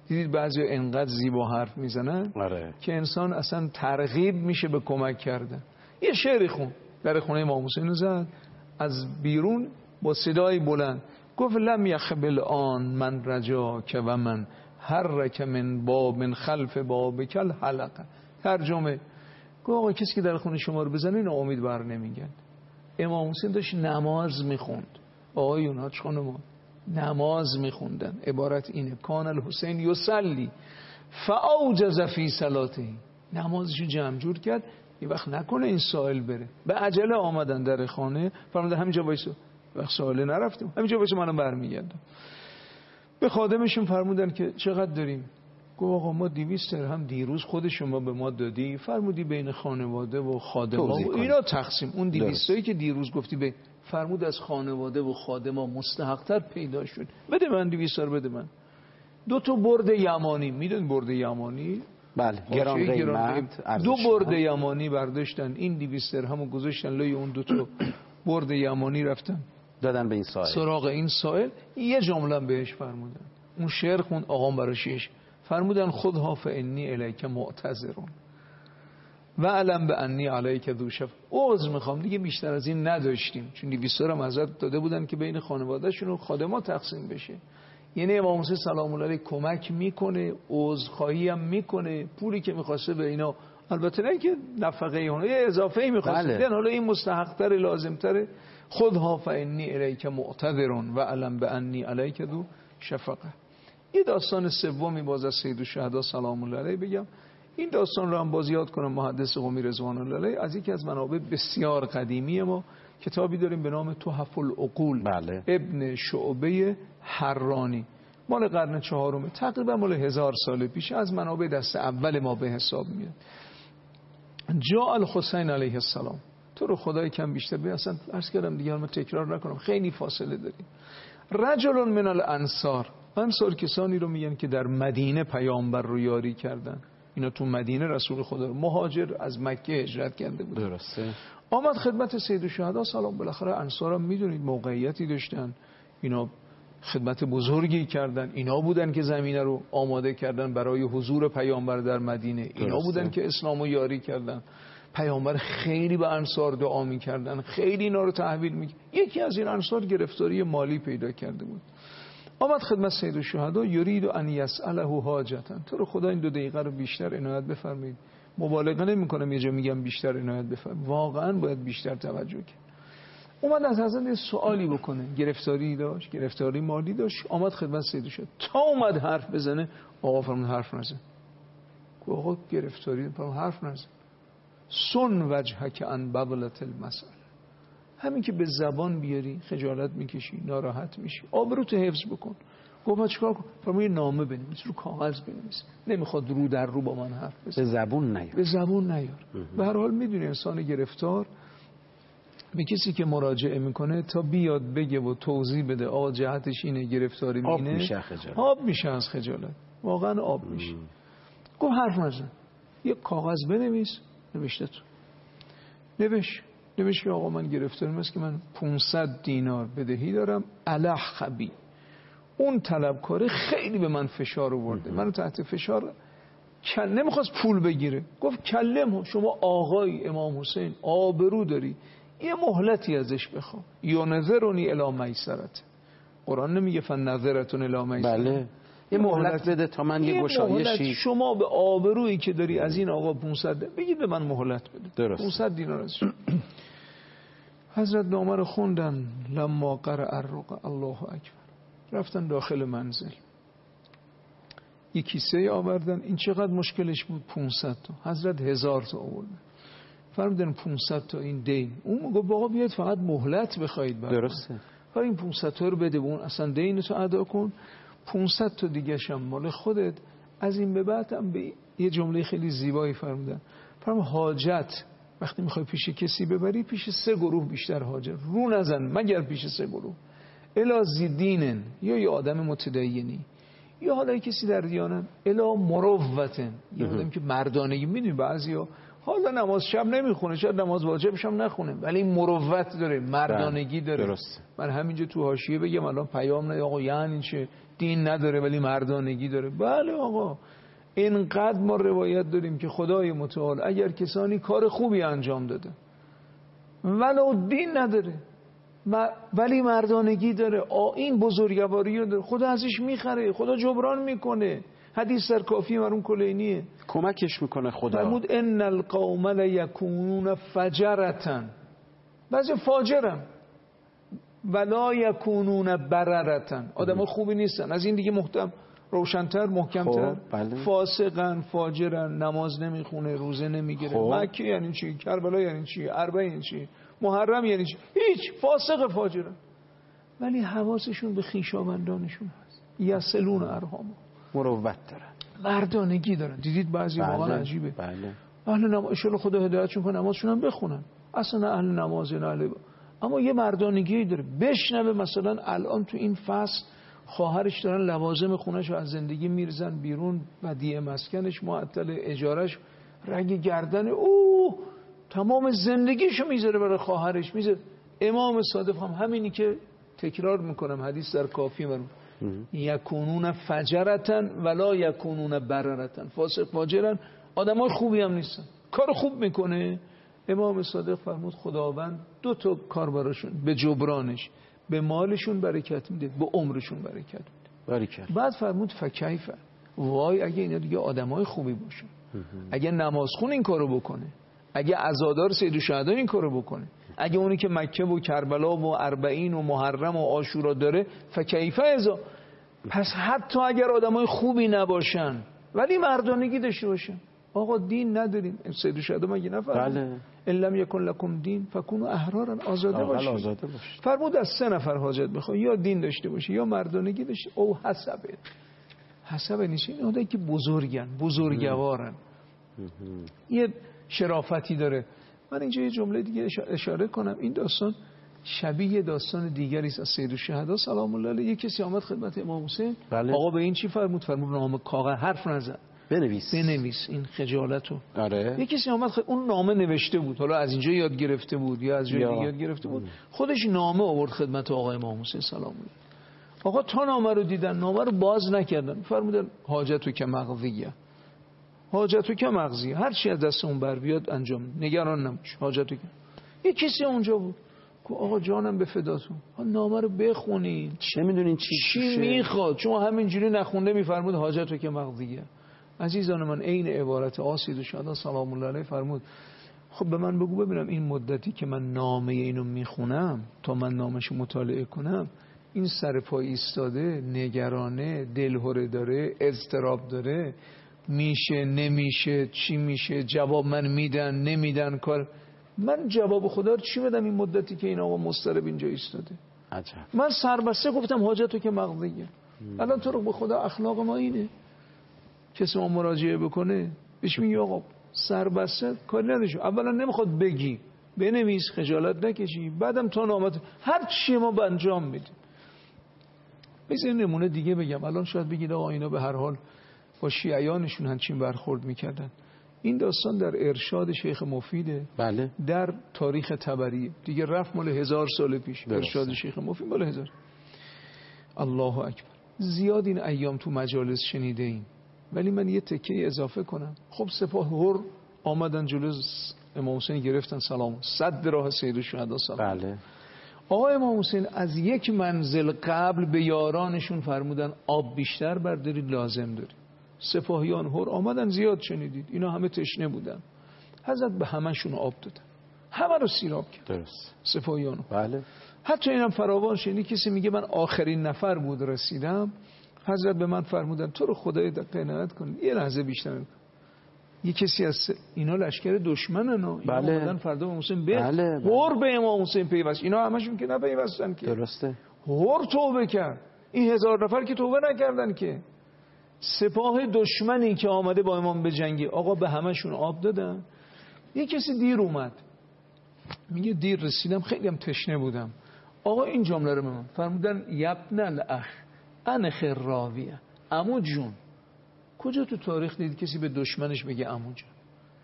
دیدید بعضی انقدر زیبا حرف میزنن آره. که انسان اصلا ترغیب میشه به کمک کردن. یه شعری خون در خونه امام حسین زد از بیرون با صدای بلند، گفت لم یخبل آن من رجا که و من حرک من باب من خلف باب کل حلقه. ترجمه، گفت آقا کسی که در خونه شما رو بزنه ناامید بر نمیگن. امام حسین داشت نماز میخوند، آقایون حاج خانم نماز میخوندن. عبارت اینه کان الحسین یصلی فاوجز فی صلاته، نمازشو جمع جور کرد یه وقت نکنه این سائل بره. به عجله آمدن در خانه، فرمودن همینجا وایسو، وقت سائل نرفتم همینجا وایسو منم برمیگردم. به خادمشون فرمودن که چقدر داریم؟ گفت آقا ما دویست درهم دیروز خود شما به ما دادی، فرمودی بین خانواده و خادما و اینا تقسیم. اون دویستایی که دیروز گفتی به فرمود از خانواده و خادما مستحق‌تر پیدا شد، بده من دویست رو بده من. دو تا برد یمانی، میدون برد یمانی؟ بله گران قیمت. دو برد یمانی برداشتن، این دویست درهمو گذاشتن لای اون دو تا برد یمانی، رفتن دادن به این سائل، سراغ این سائل. یه جمله بهش فرمودن، اون شعر خوند آقام براشیش، فرمودن خودها فانی الیک معتذرون و علم به انی علیک ذو شفقة. عذر میخوام دیگه بیشتر از این نداشتیم، چون دویست هم ازت داده بودن که بین خانواده‌شون و خادما تقسیم بشه. یعنی امام حسین سلام الله علیه کمک میکنه، عذرخواهی هم میکنه، پولی که میخواسته به اینا، البته نه که نفقه اونها، یه اضافه ای میخواسته بله. حالا این مستحق‌تر لازم‌تر، خودها فانی الیک معتذرون و علم به انی علیک ذو شفقة. یه داستان سومی باز از سید الشهدا سلام الله علیه بگم. این داستان رو هم باز یاد کنم محدث قمی رضوان الله علیه، از یکی از منابع بسیار قدیمی ما کتابی داریم به نام تحف العقول بله. ابن شعبه حرانی، مال قرن چهارم، تقریبا مال هزار سال پیش، از منابع دست اول ما به حساب میاد. جاء الحسین علیه السلام، تو رو خدای کم بیشتر بیا، اصلا عرض کردم دیگه من تکرار نکنم، خیلی فاصله داریم. رجل من الانصار، انصار کسانی رو میگن که در مدینه پیامبر رو یاری کردن، اینا تو مدینه رسول خدا رو، مهاجر از مکه هجرت کرده بود. درسته. آمد خدمت سید الشهدا سلام، بالاخره انصار هم میدونید موقعیتی داشتن، اینا خدمت بزرگی کردن، اینا بودن که زمینه رو آماده کردن برای حضور پیامبر در مدینه، اینا درسته. بودن که اسلامو یاری کردن. پیامبر خیلی به انصار دعا میکردن، خیلی اینا رو تحویل میکردن. یکی از این انصار گرفتاری مالی پیدا کرده بود، آمد خدمت سید الشهدا، یرید ان یسأله حاجتا، تو رو خدا این دو دقیقه رو بیشتر عنایت بفرمایید. مبالغه نمی‌کنم یه جا میگم بیشتر عنایت بفرمایید، واقعا باید بیشتر توجه کرد. اومد از حضرت یه سوالی بکنه، گرفتاری داشت، گرفتاری مالی داشت، آمد خدمت سید الشهدا، تا اومد حرف بزنه آقا فرمود حرف نزن. آقا گرفتاری فرمود حرف نزن. سن وجهک عن بغلة المسأله، همین که به زبان بیاری خجالت میکشی، ناراحت میشی، آبروت حفظ بکن. گفت چیکار کنم؟ فرمود نامه بنویس، رو کاغذ بنویس، نمیخواد رو در رو با من حرف بزنه، به زبون نیار، به زبون نیار. به هر حال میدونی انسان گرفتار به کسی که مراجعه میکنه تا بیاد بگه و توضیح بده آقا جهتش اینه، گرفتاری مینه، آب میشه خجالت، آب میشه از خجالت، واقعا آب میشه. گفت حرف نزن، یه کاغذ بنویس. نوشته تو نوش نوش که آقا من گرفتارم است که من پانصد دینار بدهی دارم، الح خبی، اون طلبکاره خیلی به من فشار آورده، منو تحت فشار، کل نمیخواست پول بگیره. گفت کلم، شما آقای امام حسین آبرو داری، یه مهلتی ازش بخوا. یا نظرونی الی میسرت، قرآن نمیگه فن نظرتون الی میسرت؟ بله، یه مهلت بده تا من یه گشایشی. شما به آبرویی که داری از این آقا پانصد بگید به من مهلت بده. درست. پانصد دینار ازش. حضرت نامه رو خوندن، لما قرأ الرقع الله اکبر، رفتن داخل منزل، یه کیسه آوردن، این چقدر مشکلش بود؟ پانصد تا. حضرت هزار تا آوردن، فرمودن پانصد تا این دین. اون گفت آقا بیاید فقط مهلت بخواید. درسته. فرمود این پانصد تا رو بده به اون، اصلا دینتو ادا کن، پانصد تا دیگه شم مال خودت. از این به بعد هم به یه جمله خیلی زیبایی فرمودن، فرمود حاجت وقتی میخوای پیش کسی ببری، پیش سه گروه بیشتر حاجت رو نزن مگر پیش سه گروه، الا زیدینن، یا یه آدم متدینی، یا حالا کسی در دیانت، الا مروتن، یه آدم که مردانگی. میدونی بعضیا حالا نماز شب نمیخونه، شاید نماز واجبش هم نخونه، ولی مروت داره، مردانگی داره. درسته. من همینجا تو حاشیه بگم الان پیام نه آقا یعنی چه دین نداره ولی مردانگی داره. بله آقا، اینقدر ما روایت داریم که خدای متعال اگر کسانی کار خوبی انجام داده ولو دین نداره ولی مردانگی داره، این بزرگواری رو داره، خدا ازش میخره، خدا جبران میکنه. حدیث در کافی مرون کلینیه، کمکش میکنه خدا. فرمود ان القوم لیکونون فجرتن، بعضی فاجرن، ولا یکونون بررتن، آدم ها خوبی نیستن. از این دیگه محتم روشن‌تر محکم‌تر، بله. فاسقن، فاجرن، نماز نمیخونه، روزه نمیگیره. مکه یعنی چی؟ کربلا یعنی چی؟ اربعین یعنی چی؟ محرم یعنی چی؟ هیچ. فاسق فاجرن، ولی حواسشون به خویشاوندانشون هست، یصلون ارحام، مروت دارن، مردانگی دارن. دیدید بعضی بله. واقعا عجیبه. بله. اهل نماز ان شاءالله خدا هدایتشون کنه، نمازشون هم بخونن، اصلا اهل نماز نه اهل، اما یه مردانگی داره. بشنوه مثلا الان تو این فصل خواهرش دارن لوازم خونش رو از زندگی میرزن بیرون، ودیعه مسکنش معطل، اجارش، رگ گردن او تمام زندگیشو میذاره برای خواهرش میذاره. امام صادق هم همینی که تکرار میکنم، حدیث در کافی من، یکونون فجرتن ولا یکونون بررتن، فاسق فاجرن، آدمای خوبی هم نیستن، کار خوب میکنه. امام صادق فرمود خداوند دو تا کار براشون، به جبرانش، به مالشون برکت میده، به عمرشون برکت میده. برکت. بعد فرمود فکیف، وای اگه اینا دیگه آدمای خوبی باشن، اگه نمازخون این کارو بکنه، اگه عزادار سید الشهدا این کارو بکنه، اگه اونی که مکه و کربلا و اربعین و محرم و عاشورا داره، فکیف ازا. پس حتی اگر آدمای خوبی نباشن ولی مردانگی داشته باشن. آقا دین نداریم، سید الشهدا مگه نفرمود بله. ان لم یکن لکم دین فکونوا احرارا، آزاده باشید. آزاده باشید. فرمود از سه نفر حاجت بخواه، یا دین داشته باشه، یا مردانگی داشته، او حسبه. حسبه نیست، این آدمی که بزرگن، بزرگوارن، یه شرافتی داره. من اینجا یه جمله دیگه اشاره کنم. این داستان شبیه داستان دیگری است از سید الشهدا سلام الله علیه. یه کسی آمد خدمت امام حسین، بله. آقا به این چی فرمود؟ فرمود نامه کاغذ حرف نزن، بنویس بنویس این خجالتو. آره. یه کسی آمد خد... اون نامه نوشته بود، حالا از اینجا یاد گرفته بود یا از جای یا. دیگه یاد گرفته بود، خودش نامه آورد خدمت آقا امام حسین سلام الله. آقا تا نامه رو دیدن، نامه رو باز نکردن، فرمودن حاجتو که مقضیه، حاجتو که مقضیه، هر چی از دست اون بر بیاد انجام، نگران نباش، حاجتو که. یه کسی اونجا بود که آقا جانم به فداتون، نامه رو بخونین، چه میدونین چی چی میخواد، چون همینجوری نخونده میفرمود حاجتو که مقضیه. عزیزان من، عین عبارت آسید و شهدا سلام الله علیه فرمود خب به من بگو ببینم این مدتی که من نامه اینو میخونم تا من نامشو مطالعه کنم، این سر پای ایستاده، نگرانه، دلهره داره، اضطراب داره، میشه نمیشه، چی میشه، جواب من میدن نمیدن، کار من جواب خدا رو چی بدم این مدتی که این آقا مضطرب اینجا ایستاده؟ عجب. من سربسته گفتم حاجتو که مقضیه. الان تو رو به خدا اخلاق ما اینه، کسی ما مراجعه بکنه بهش میگی آقا سربسته، کاری نداشو، اولا نمیخواد بگی، بنویس، خجالت نکشی، بعدم تا نامت هر چی ما به انجام میدیم. مثل نمونه دیگه بگم، الان شاید بگید آقا اینا به هر حال با شیعیانشون همچین برخورد میکردن. این داستان در ارشاد شیخ مفیده. بله. در تاریخ طبری دیگه رفت مال هزار سال پیش. درسته. ارشاد شیخ مفید مال هزار. الله اکبر. زیاد این ایام تو مجالس شنیده ایم، ولی من یه تکه اضافه کنم. خب سپاه هر آمدن جلوی امام حسین گرفتن سلام، صد راه سید الشهدا سلام. بله. آقا امام حسین از یک منزل قبل به یارانشون فرمودن آب بیشتر بردارید، لازم دارید. سپاهیان هر آمدن، زیاد شنیدید، اینا همه تشنه بودن، حضرت به همشون آب دادن، همه رو سیراب کرد. درست. سپاهیان هر. بله. حتی اینم فراوان شنید، کسی میگه من آخرین نفر بود رسیدم، حضرت به من فرمودن تو رو خدای قناعت کن یه لحظه بیشتر کن. یه کسی از اینا لشکر دشمنن و اینا بله. اومدن فردا به حسین به بله. هر به امام حسین پیوست، اینا همشون که نپیوستن که. درسته. هر توبه کرد، این هزار نفر که توبه نکردن که. سپاه دشمنی که آمده با امام به جنگی، آقا به همشون آب دادن. یه کسی دیر اومد، میگه دیر رسیدم، خیلی هم تشنه بودم. آقا این جمله رو به من فرمودن یبن الاخ انا خراویه، عمو جون. کجا تو تاریخ دیدی کسی به دشمنش بگه عمو جون؟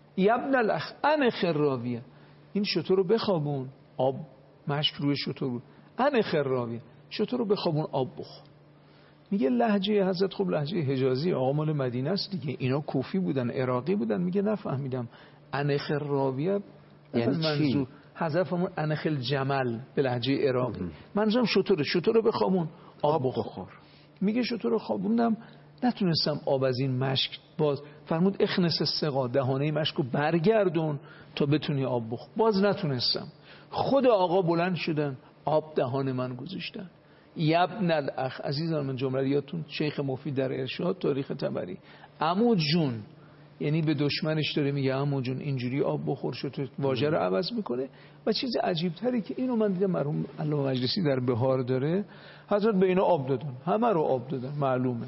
یبن الاخ ان خراویه، این شتر رو بخوابون، آب مشک روی شتر بود، ان خراویه، شتر رو بخوابون آب بخور. میگه لهجه حضرت خب لهجه حجازی، آقا مال مدینه است دیگه، اینا کوفی بودن عراقی بودن. میگه نفهمیدم ان خراویه یعنی منظور حذف همون انخل جمل به لهجه عراقی، منظورم شتر، شتر رو بخوابون آب بخور. میگه شتر رو خوابوندم نتونستم آب از این مشک باز، فرمود اخنس السقا، دهانه مشک رو برگردون تا بتونی آب بخور. باز نتونستم. خود آقا بلند شدن آب دهان من گذاشتن. یبن الاخ، عزیزان من جمله یادتون شیخ مفید در ارشاد تاریخ طبری، عمو جون، یعنی به دشمنش داره میگه عمو جون اینجوری آب بخور، شد واژه رو عوض میکنه. و چیز عجیب تری که اینو من دیدم مرحوم علامه مجلسی در بهار داره، حضرت به اینا آب دادن، همه رو آب دادن، معلومه.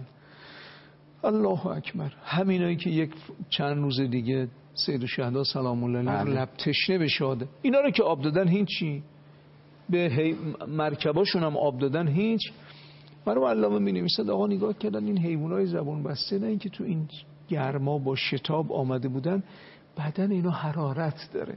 الله اکبر. همینایی که یک چند روز دیگه سید الشهدا سلام الله علیه لب تشنه بشاده، اینا رو که آب دادن هیچی، به مرکباشون هم آب دادن هیچ. مرحوم علامه می نویسد آقا نگاه کردن این حیوانای زبون بسته، نه اینکه تو این گرما با شتاب آمده بودن، بدن اینا حرارت داره.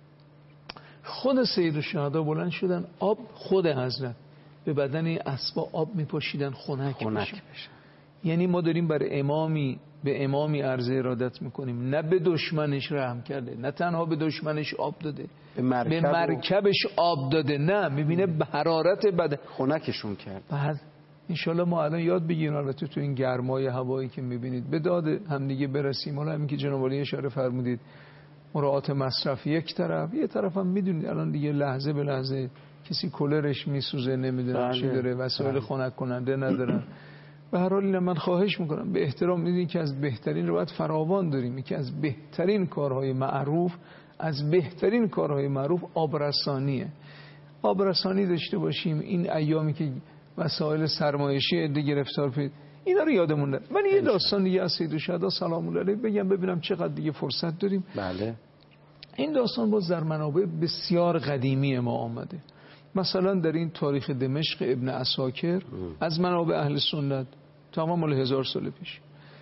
خود سید الشهدا بلند شدن آب، خود حضرت به بدن اسبا آب میپاشیدن خنک, خنک بشه. یعنی ما داریم برای امامی به امامی عرض ارادت میکنیم، نه به دشمنش رحم کرده، نه تنها به دشمنش آب داده، به, مرکب به مرکبش و... آب داده، نه میبینه به حرارت بدن خنکشون کرد. بعد انشالله ما الان یاد بگیریم البته تو این گرمای هوایی که میبینید به داد همدیگه برسیم. حالا همین که جناب عالی اشاره فرمودید مراعات مصرف یک طرف، یه طرف هم میدونید الان دیگه لحظه به لحظه کسی کولرش میسوزه، نمیدونم چی داره، وسایل خنک کننده ندارن. به هر حال اینم من خواهش میکنم به احترام، میدونید که از بهترین روایت فراوان داریم که از بهترین کارهای معروف، از بهترین کارهای معروف آبرسانیه. آبرسانی داشته باشیم. این ایامی که وسایل سرمایشی عده گرفتار پید، اینا رو یادمون نره. من یه داستان دیگه از سید الشهدا سلام الله علیه بگم ببینم چقدر دیگه فرصت داریم. بله. این داستان باز در منابع بسیار قدیمی ما آمده. مثلا در این تاریخ دمشق ابن عساکر از منابع اهل سنت تمام مال هزار سال پیش،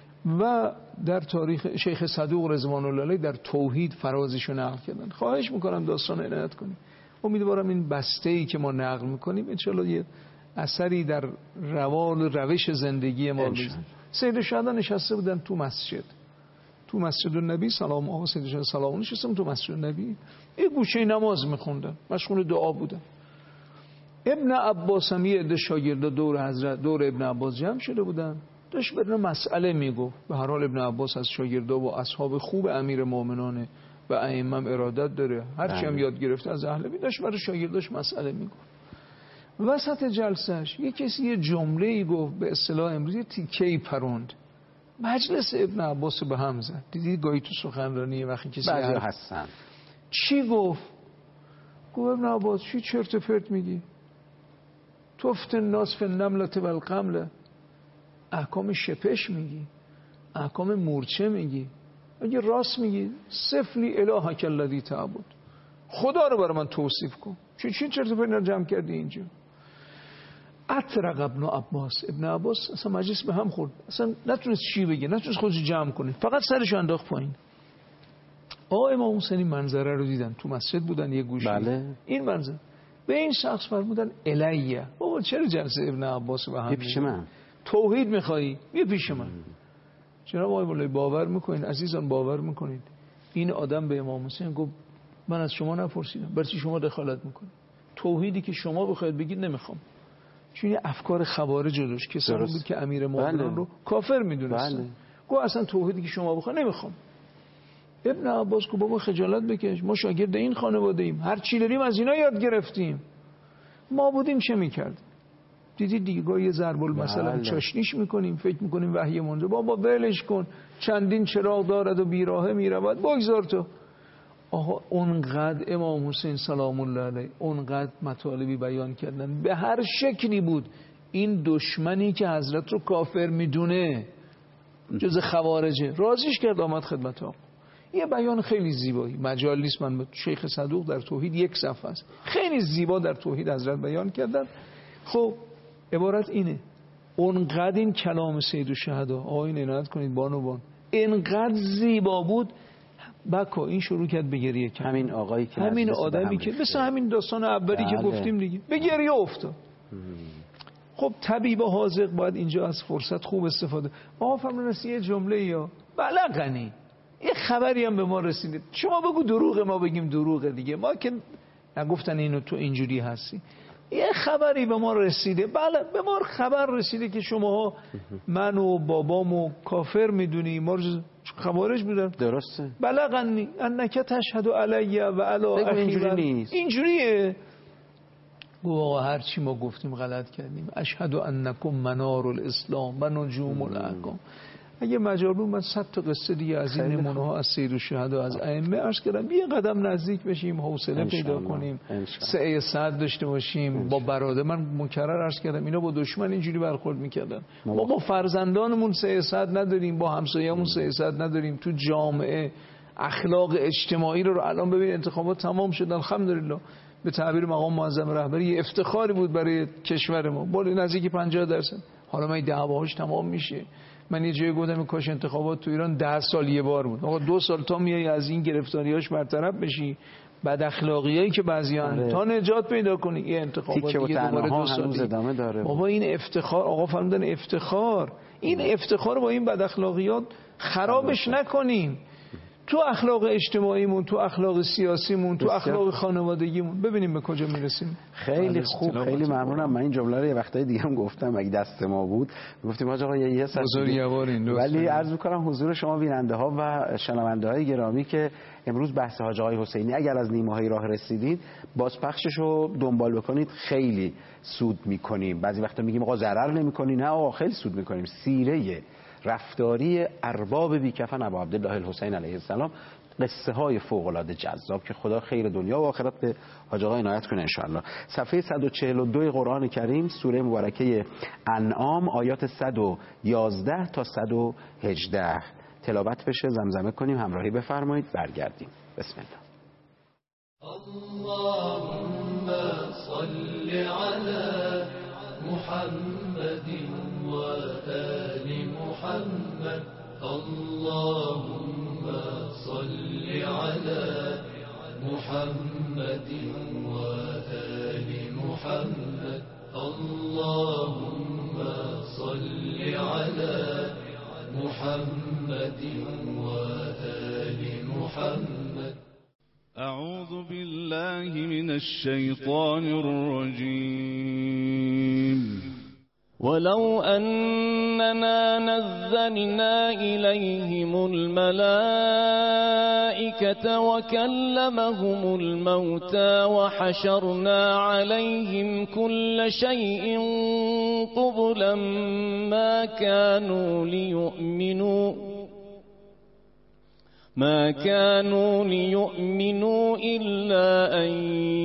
و در تاریخ شیخ صدوق رضوان الله علیه در توحید فرازشو نقل کردن. خواهش میکنم داستان عنایت کنیم. امیدوارم این بسته‌ای که ما نقل میکنیم ان شاءالله یه اثری در روال و روش زندگی ما بزنه. سید الشهدا نشسته بودن تو مسجد، تو مسجد النبی سلام آقا سید الشهدا سلام نشستم تو مسجد النبی، یه گوشه نماز میخوندن، مشغول دعا بودن. ابن عباس هم یه عده شاگردا دور حضرت دور ابن عباس جمع شده بودن، داشت برای مسئله میگفت. به هر حال ابن عباس از شاگردا و اصحاب خوب امیر مومنانه و ائمه ارادت داره، هرچی هم یاد گرفته از اهل بیت، داشت برای شاگرداش مسئله میگفت. وسط جلسهش یه کسی یه جمله‌ای گفت، به اصطلاح امروزی تیکه‌ای پروند، مجلس ابن عباس به هم زد. دیدی گاهی تو سخنرانی وقتی کسی بعضی هستن چی گفت؟ گفت ابن عباس چی چرت و پرت میگی؟ تفت الناس فی النملة والقملة، احکام شپش میگی، احکام مورچه میگی، اگه راست میگی صفلی الهک الذی تعبد، خدا رو برای من توصیف کن. چی چی چرت و پرت جمع کردی اینجا؟ اطرق ابن عباس، ابن عباس اصلا مجلس به هم خورد، اصلا نتونست چی بگه، نتونست خودش جمع کنه، فقط سرش انداخت پایین. آقا امام حسین منظره رو دیدن، تو مسجد بودن یه گوشه. بله. این منظر به این شخص فرمودن الیه، بابا چرا جلسه ابن عباس به هم یه پیش من توحید میخوایی؟ یه پیش من. جناب آقای مولوی باور میکنید عزیزان، باور میکنید این آدم به امام حسین گفت من از شما نپرسیدم، برای چی شما دخالت میکنید؟ توحیدی که شما بخواید بگید نمیخوام. چون این افکار خوارج جلوش کسانی بود که امیر مومنان بله. رو کافر میدونستن. بله. گفت اصلا توحیدی که شما بخواید نمیخوام. ابن عباس گفت بابا خجالت بکش، ما شاگرد این خانواده ایم، هر چی داریم از اینا یاد گرفتیم. ما بودیم چه میکردیم؟ دیدی دیگه گاهی یه ضرب المثل بله. چاشنیش میکنیم، فکر میکنیم وحی منزل، بابا ولش کن، چندین چراغ دارد و بیراهه میرود، بگذار تو. آها اونقدر امام حسین سلام الله علیه اونقدر مطالبی بیان کردن به هر شکلی بود. این دشمنی که حضرت رو کافر میدونه جز خوارجه، راضیش کرد آمد خدمت آقا. یه بیان خیلی زیبایی، مجال نیست من شیخ صدوق در توحید یک صفحه است، خیلی زیبا در توحید حضرت بیان کردن. خب عبارت اینه، اونقدر این کلام سید الشهدا آقایون عنایت کنید بانوان، اینقدر زیبا بود، بکو این شروع کرد به گریه کرد. همین آقایی که همین آدمی که مثل همین داستان اولی که گفتیم دیگه به گریه افتاد. خب طبیب حاذق باید اینجا از فرصت خوب استفاده. ما فهمیدیم یه جمله یا بلغنی یه خبری هم به ما رسیده، شما بگو دروغه ما بگیم دروغه دیگه، ما که نگفتن اینو تو اینجوری هستی. یه خبری به ما رسیده، بله به ما خبر رسیده که شما من و بابامو کافر میدونی، ما خوارج بودن. درسته. بلغنی انک تشهد علی و علی اخی. اینجوری نیست. اینجوریه. گو آقا هر چی ما گفتیم غلط کردیم. اشهد انکم منار الاسلام و نجوم الاحکام. اگه مجال بود من صد تا قصه دیگه از این نمونه ها از سید الشهدا از ائمه عرض کردم. یه قدم نزدیک بشیم، حوصله پیدا کنیم، سعی صد داشته باشیم. با برادر من مکرر عرض کردم اینا با دشمن اینجوری برخورد میکردن. ما با فرزندانمون سعی صد نداریم، با همسایه‌مون سعی صد نداریم. تو جامعه اخلاق اجتماعی رو, رو الان ببین انتخابات تمام شد الحمدلله، به تعبیر مقام معظم رهبری یه افتخاری بود برای کشور ما، بالا نزدیک پنجاه درصد. حالا من دعواهاش تمام میشه. من یه جایی گفتم کاش انتخابات تو ایران ده سال یه بار بود. آقا دو سال تا میای از این گرفتاریاش برطرف بشی، بد اخلاقیایی که بعضیان تا نجات پیدا کنی. یه انتخابات دیگه دوباره دو سال ادامه داره. بابا این افتخار، آقا فرمودن افتخار، این افتخار با این بد اخلاقیات خرابش نکنیم. تو اخلاق اجتماعیمون، تو اخلاق سیاسیمون، تو اخلاق خانوادگیمون ببینیم به کجا میرسیم. خیلی خوب، خیلی ممنونم. من این جمله رو یه وقتای دیگه هم گفتم، اگه دست ما بود گفتیم آقا یه یه سر، ولی عرض می‌کنم حضور شما بیننده ها و شنونده های گرامی که امروز بحث حاج آقای حسینی اگر از نیمه های راه رسیدید بازپخشش رو دنبال بکنید، خیلی سود می‌کنیم. بعضی وقتا میگیم آقا ضرر نمی‌کنی، نه آقا خیلی سود می‌کنیم. سیره رفتاری ارباب بیکفن ابو عبدالله الحسین علیه السلام، قصه های فوق العاده جذاب که خدا خیر دنیا و آخرت به حاج آقا عنایت کنه ان شاء الله. صفحه صد و چهل و دو قرآن کریم، سوره مبارکه انعام، آیات صد و یازده تا صد و هجده تلاوت بشه، زمزمه کنیم، همراهی بفرمایید، برگردیم. بسم الله. اللهم صل علی محمد و آل محمد. اللهم صل علی محمد و آل محمد. اللهم صل علی محمد و آل محمد. أعوذ بالله من الشيطان الرجيم. ولو أننا نزلنا إليهم الملائكة وكلمهم الموتى وحشرنا عليهم كل شيء قبلا ما كانوا ليؤمنوا ما كانوا ليؤمنوا إلا أن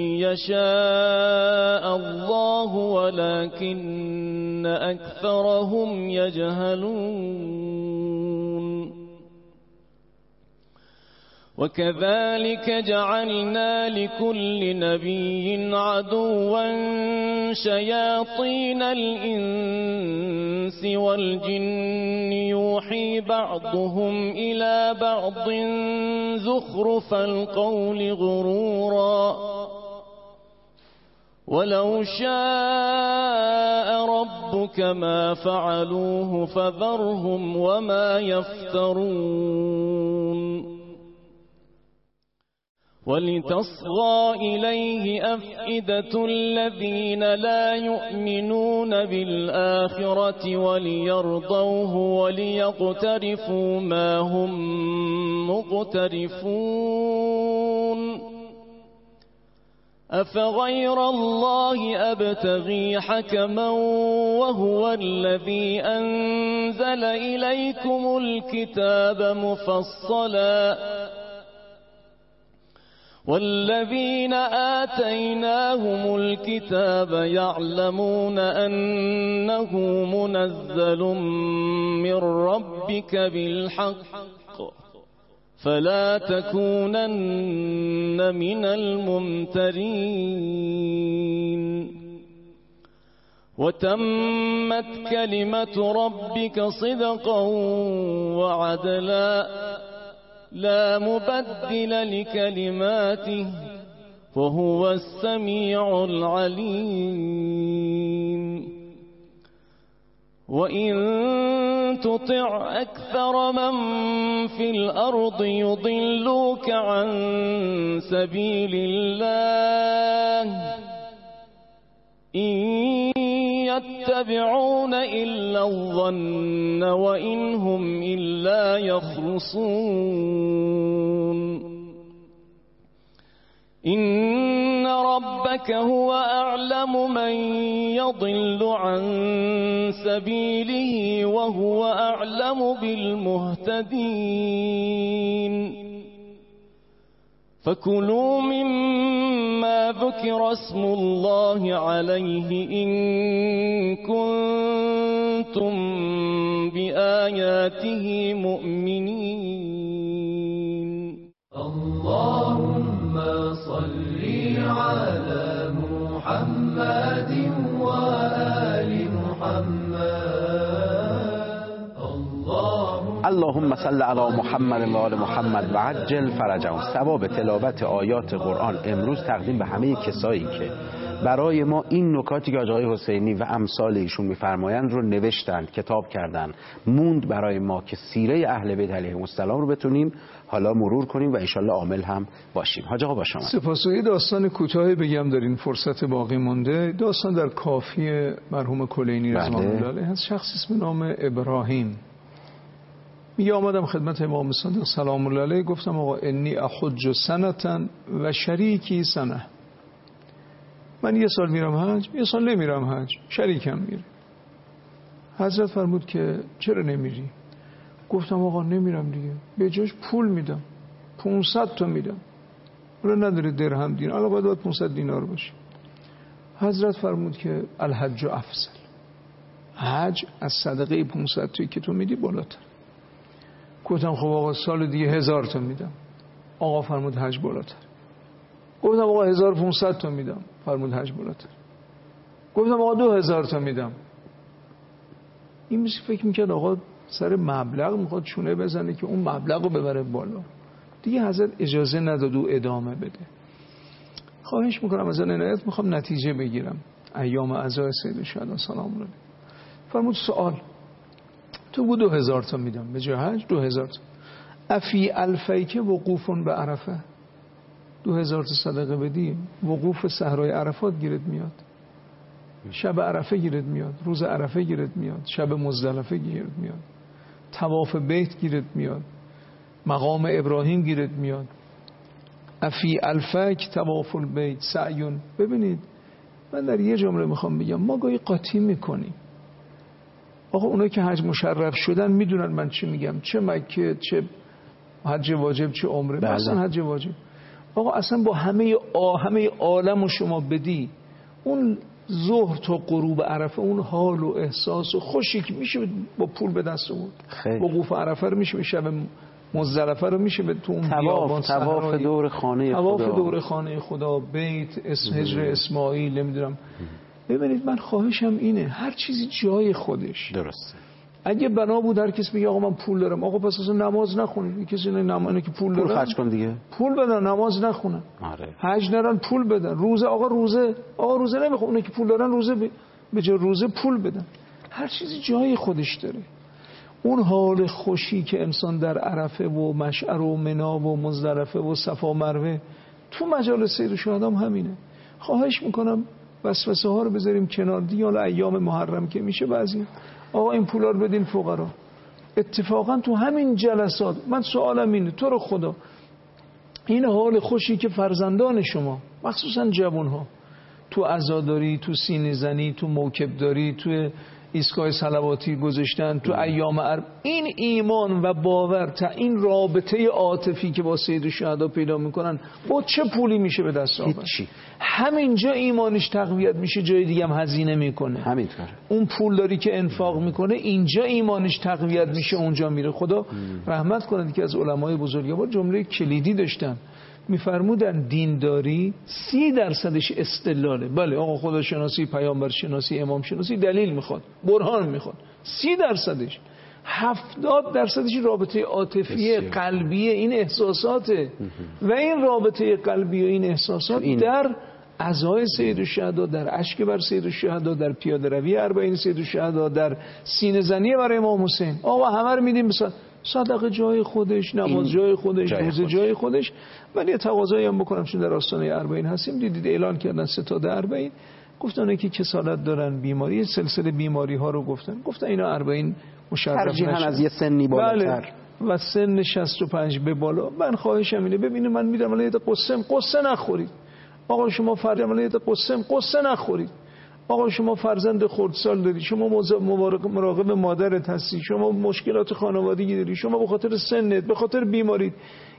يشاء الله ولكن أكثرهم يجهلون. وكذلك جعلنا لكل نبي عدوا شياطين الإنس والجن يوحي بعضهم إلى بعض زخرف القول غرورا ولو شاء ربك ما فعلوه فذرهم وما يفترون. ولتصغى إليه أفئدة الذين لا يؤمنون بالآخرة وليرضوه وليقترفوا ما هم مقترفون. أفغير الله أبتغي حكما وهو الذي أنزل إليكم الكتاب مفصلا والذين آتيناهم الكتاب يعلمون أنه منزل من ربك بالحق فلا تكونن من الممترين. وتمت كلمة ربك صدقا وعدلا لا مبدل لكلماته وهو السميع العليم وإن تطع أكثر من في الأرض يضلوك عن سبيل الله إن يتبعون إلا الظن وإن هم إلا يخرصون إن ربك هو أعلم من يضل عن سبيله وهو أعلم بالمهتدين فكلوا مما ذكر اسم الله عليه إن كنتم بآياته مؤمنين اللهم صل على محمد وآل محمد اللهم صل علی محمد و آل محمد و عجل فرجهم. ثواب تلاوت آیات قرآن امروز تقدیم به همه کسایی که برای ما این نکاتی که آقای حسینی و امثال ایشون میفرمایند رو نوشتند، کتاب کردند، موند برای ما که سیره اهل بیت علیهم السلام رو بتونیم حالا مرور کنیم و انشالله عامل هم باشیم. حاج آقا با شما. سپاسوی داستان کوتاهی بگم در این فرصت باقی مونده. داستان در کافی مرحوم کلینی رضوان الله علیه هست. شخص اسم نام ابراهیم میگه آمدم خدمت امام صادق سلام الله علیه، گفتم آقا انی احج سنتن و شریکی سنه، من یه سال میرم حج، یه سال نمیرم حج، شریکم میره. حضرت فرمود که چرا نمیری؟ گفتم آقا نمیرم دیگه، به جاش پول میدم، پانصد تا میدم، ولی نداره درهم دینار، الان باید باید پانصد دینار باشه. حضرت فرمود که الحج افضل، حج از صدقه پانصد توی که تو میدی بالاتر. گفتم خب آقا سال دیگه هزار تا میدم. آقا فرمود حج بالاتر. گفتم آقا هزار و پانصد تا میدم. فرمود حج بالاتر. گفتم آقا دو هزار تا میدم. این میشه فکر میکرد آقا سر مبلغ میخواد چونه بزنه که اون مبلغ رو ببره بالا. دیگه حضرت اجازه نداد و ادامه بده. خواهش میکنم از این عنایت، میخوام نتیجه بگیرم. ایام عزای سید الشهدا سلام الله. فرمود سوال، تو بود دو هزار تا میدم به جای حج، دو هزار تا افی الفی که وقوفون به عرفه، دو هزار تا صدقه بدی وقوف صحرای عرفات گیرت میاد، شب عرفه گیرت میاد، روز عرفه گیرت میاد، شب مزدلفه گیرت میاد، طواف بیت گیرت میاد، مقام ابراهیم گیرت میاد، افی الفک طواف البیت سعیون. ببینید من در یه جمله میخوام بگم، ما گاهی قاطی میکنیم. آقا اونایی که حج مشرف شدن میدونن من چی میگم، چه مکه چه حج واجب چه عمره، بله. اصلا حج واجب آقا اصلا با همه آ... همه عالم و شما بدی، اون ظهر تا غروب عرفه اون حال و احساس و خوشی که میشه با پول به دست آورد. وقوف عرفه رو میشه به شب مزدلفه رو میشه به تو اون بیابان، طواف دور خانه خدا، طواف دور خانه خدا، بیت اسم هجر اسماعیل، نمیدونم. ببینید من خواهشم اینه، هر چیزی جای خودش. درسته. اگه بنا بود هر کس بگه آقا من پول دارم، آقا پس اصلا نماز نخونید. کسی نه نمازه که پول داره، پول خرج کن دیگه، پول بدن نماز نخونن. آره. حج نرن پول بدن، روزه آقا روزه آقا روزه نمیخواد، اونایی که پول دارن روزه ب... به جای روزه پول بدن. هر چیزی جای خودش داره. اون حال خوشی که انسان در عرفه و مشعر و منا و مزدلفه و صفا و مروه تو مجالس سید الشهدا هم همینه. خواهش میکنم وسوسه ها رو بذاریم کنار دیگه. حالا ایام محرم که میشه بعضی آقا این پولا رو بدین فقرا. اتفاقا تو همین جلسات من سوالم اینه، تو رو خدا این حال خوشی که فرزندان شما مخصوصا جوان ها تو عزاداری، تو سینه زنی، تو موکب داری، تو ایستگاه صلواتی گذاشتن، تو ایام عرب، این ایمان و باور تا این رابطه عاطفی که با سید الشهدا پیدا میکنن با چه پولی میشه به دست آورد؟ هیچی. همینجا ایمانش تقویت میشه، جای دیگه هم هزینه میکنه. همینطوره. اون پول داری که انفاق میکنه اینجا ایمانش تقویت میشه، اونجا میره. خدا رحمت کنه که از علمای بزرگوار جمله کلیدی داشتن، میفرمودن دینداری سی درصدش استدلاله. بله آقا خدا شناسی، پیامبر شناسی، امام شناسی دلیل میخواد، برهان میخواد، سی درصدش. هفتاد درصدش رابطه عاطفی قلبی این احساساته و این رابطه قلبی و این احساسات این در عزای سید الشهدا، در اشک بر سید الشهدا، در پیاده روی اربعین سید الشهدا، در سینه زنی برای امام حسین. آقا همه رو میدیم مثلا صدقه جای خودش، نماز جای خودش، روزه جای خودش. ولی تقاضایی هم بکنم چون در آستانه اربعین هستیم، دیدید اعلان کردن ستاد اربعین، گفتن اونایی که کسالت دارن، بیماری، سلسله بیماری ها رو گفتن گفتن اینا اربعین مشرف نشن از یه سنی بالاتر. بله. و سن شصت و پنج به بالا. من خواهشم اینه، ببینید من میرم الان قسم قصه نخورید. آقا شما فرزند قسم قصه نخورید. آقا شما فرزند خردسال داری، شما مراقب مادرت هستی، شما مشکلات خانوادگی داری، شما به خاطر سنت، به خاطر بیماریت،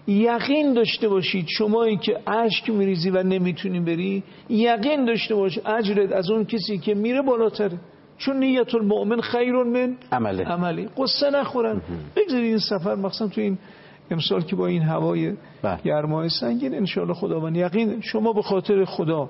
یقین داشته باشید شمایی که اشک میریزی و نمیتونی بری، یقین داشته باش اجرت از اون کسی که میره بالاتره، چون نیت المؤمن خیر من عمله. عملی. قصه نخورن. بگذارید این سفر مثلا تو این امسال که با این هوای گرمای سنگین انشاءالله خداوند یقین شما به خاطر خدا،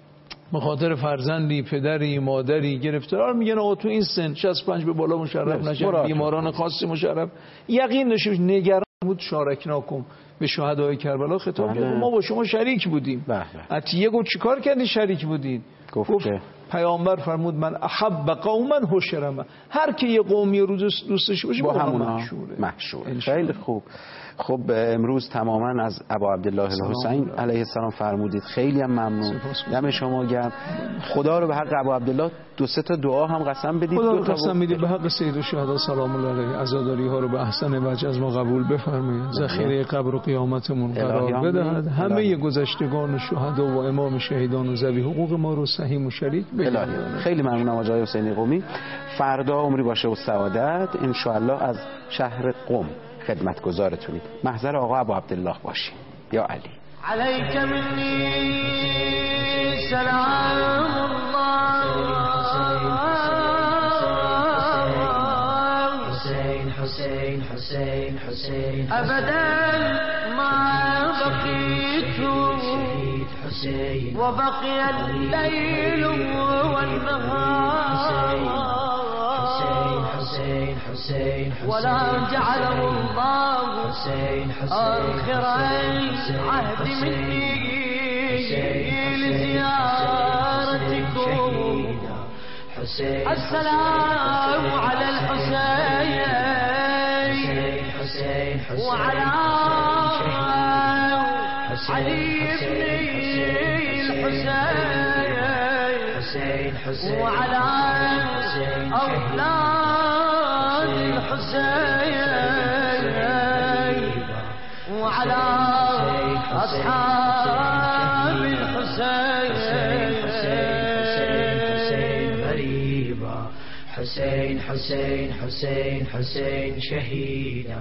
به خاطر فرزندی، پدری، مادری گرفتار میگن آقا تو این سن شصت و پنج به بالا مشرف نشه، بیماران خاصی مشرف، یقین داشته باش نگران بود شارکناکم به شهدای کربلا خطاب کرد. ما با شما شریک بودیم. عطیه گفت چیکار کردی شریک بودین؟ گفت پیامبر فرمود من احب قوما حشرم، هر کی یه قومی رو دوستش باشه با همون محشور. خیلی خوب. خب امروز تماما از ابا عبدالله الحسین علیه السلام فرمودید، خیلی هم ممنون، دم شما گرم. خدا رو به حق ابا عبدالله دو سه تا دعا هم قسم بدید. خدا رو قسم میدید به حق سید الشهدا سلام الله علیه، عزاداری ها رو به احسن وجه از ما قبول بفرمایید، ذخیره قبر و قیامتمون قرار بدهد، همه گذشتگان و شهدا و امام شهیدان و ذوی حقوق ما رو صحیح و شریک بگردانید. خیلی ممنونم آقای حسینی قمی. فردا عمری باشه و سعادت ان شاء الله از شهر قم خدمتگزارتونید. محضر آقا ابو عبدالله باشیم. یا علی علیک منی سلام الله حسین حسین حسین حسین ابدا ما بقيت حسین و بقي الليل والنهار ولا جعله الله آخر عهد مني لزيارتكم. السلام على الحسين وعلى علي بن الحسين وعلى أولاد الحسين وعلى أصحاب الحسين. حسين حسين حسين حسين حسين شهيدا.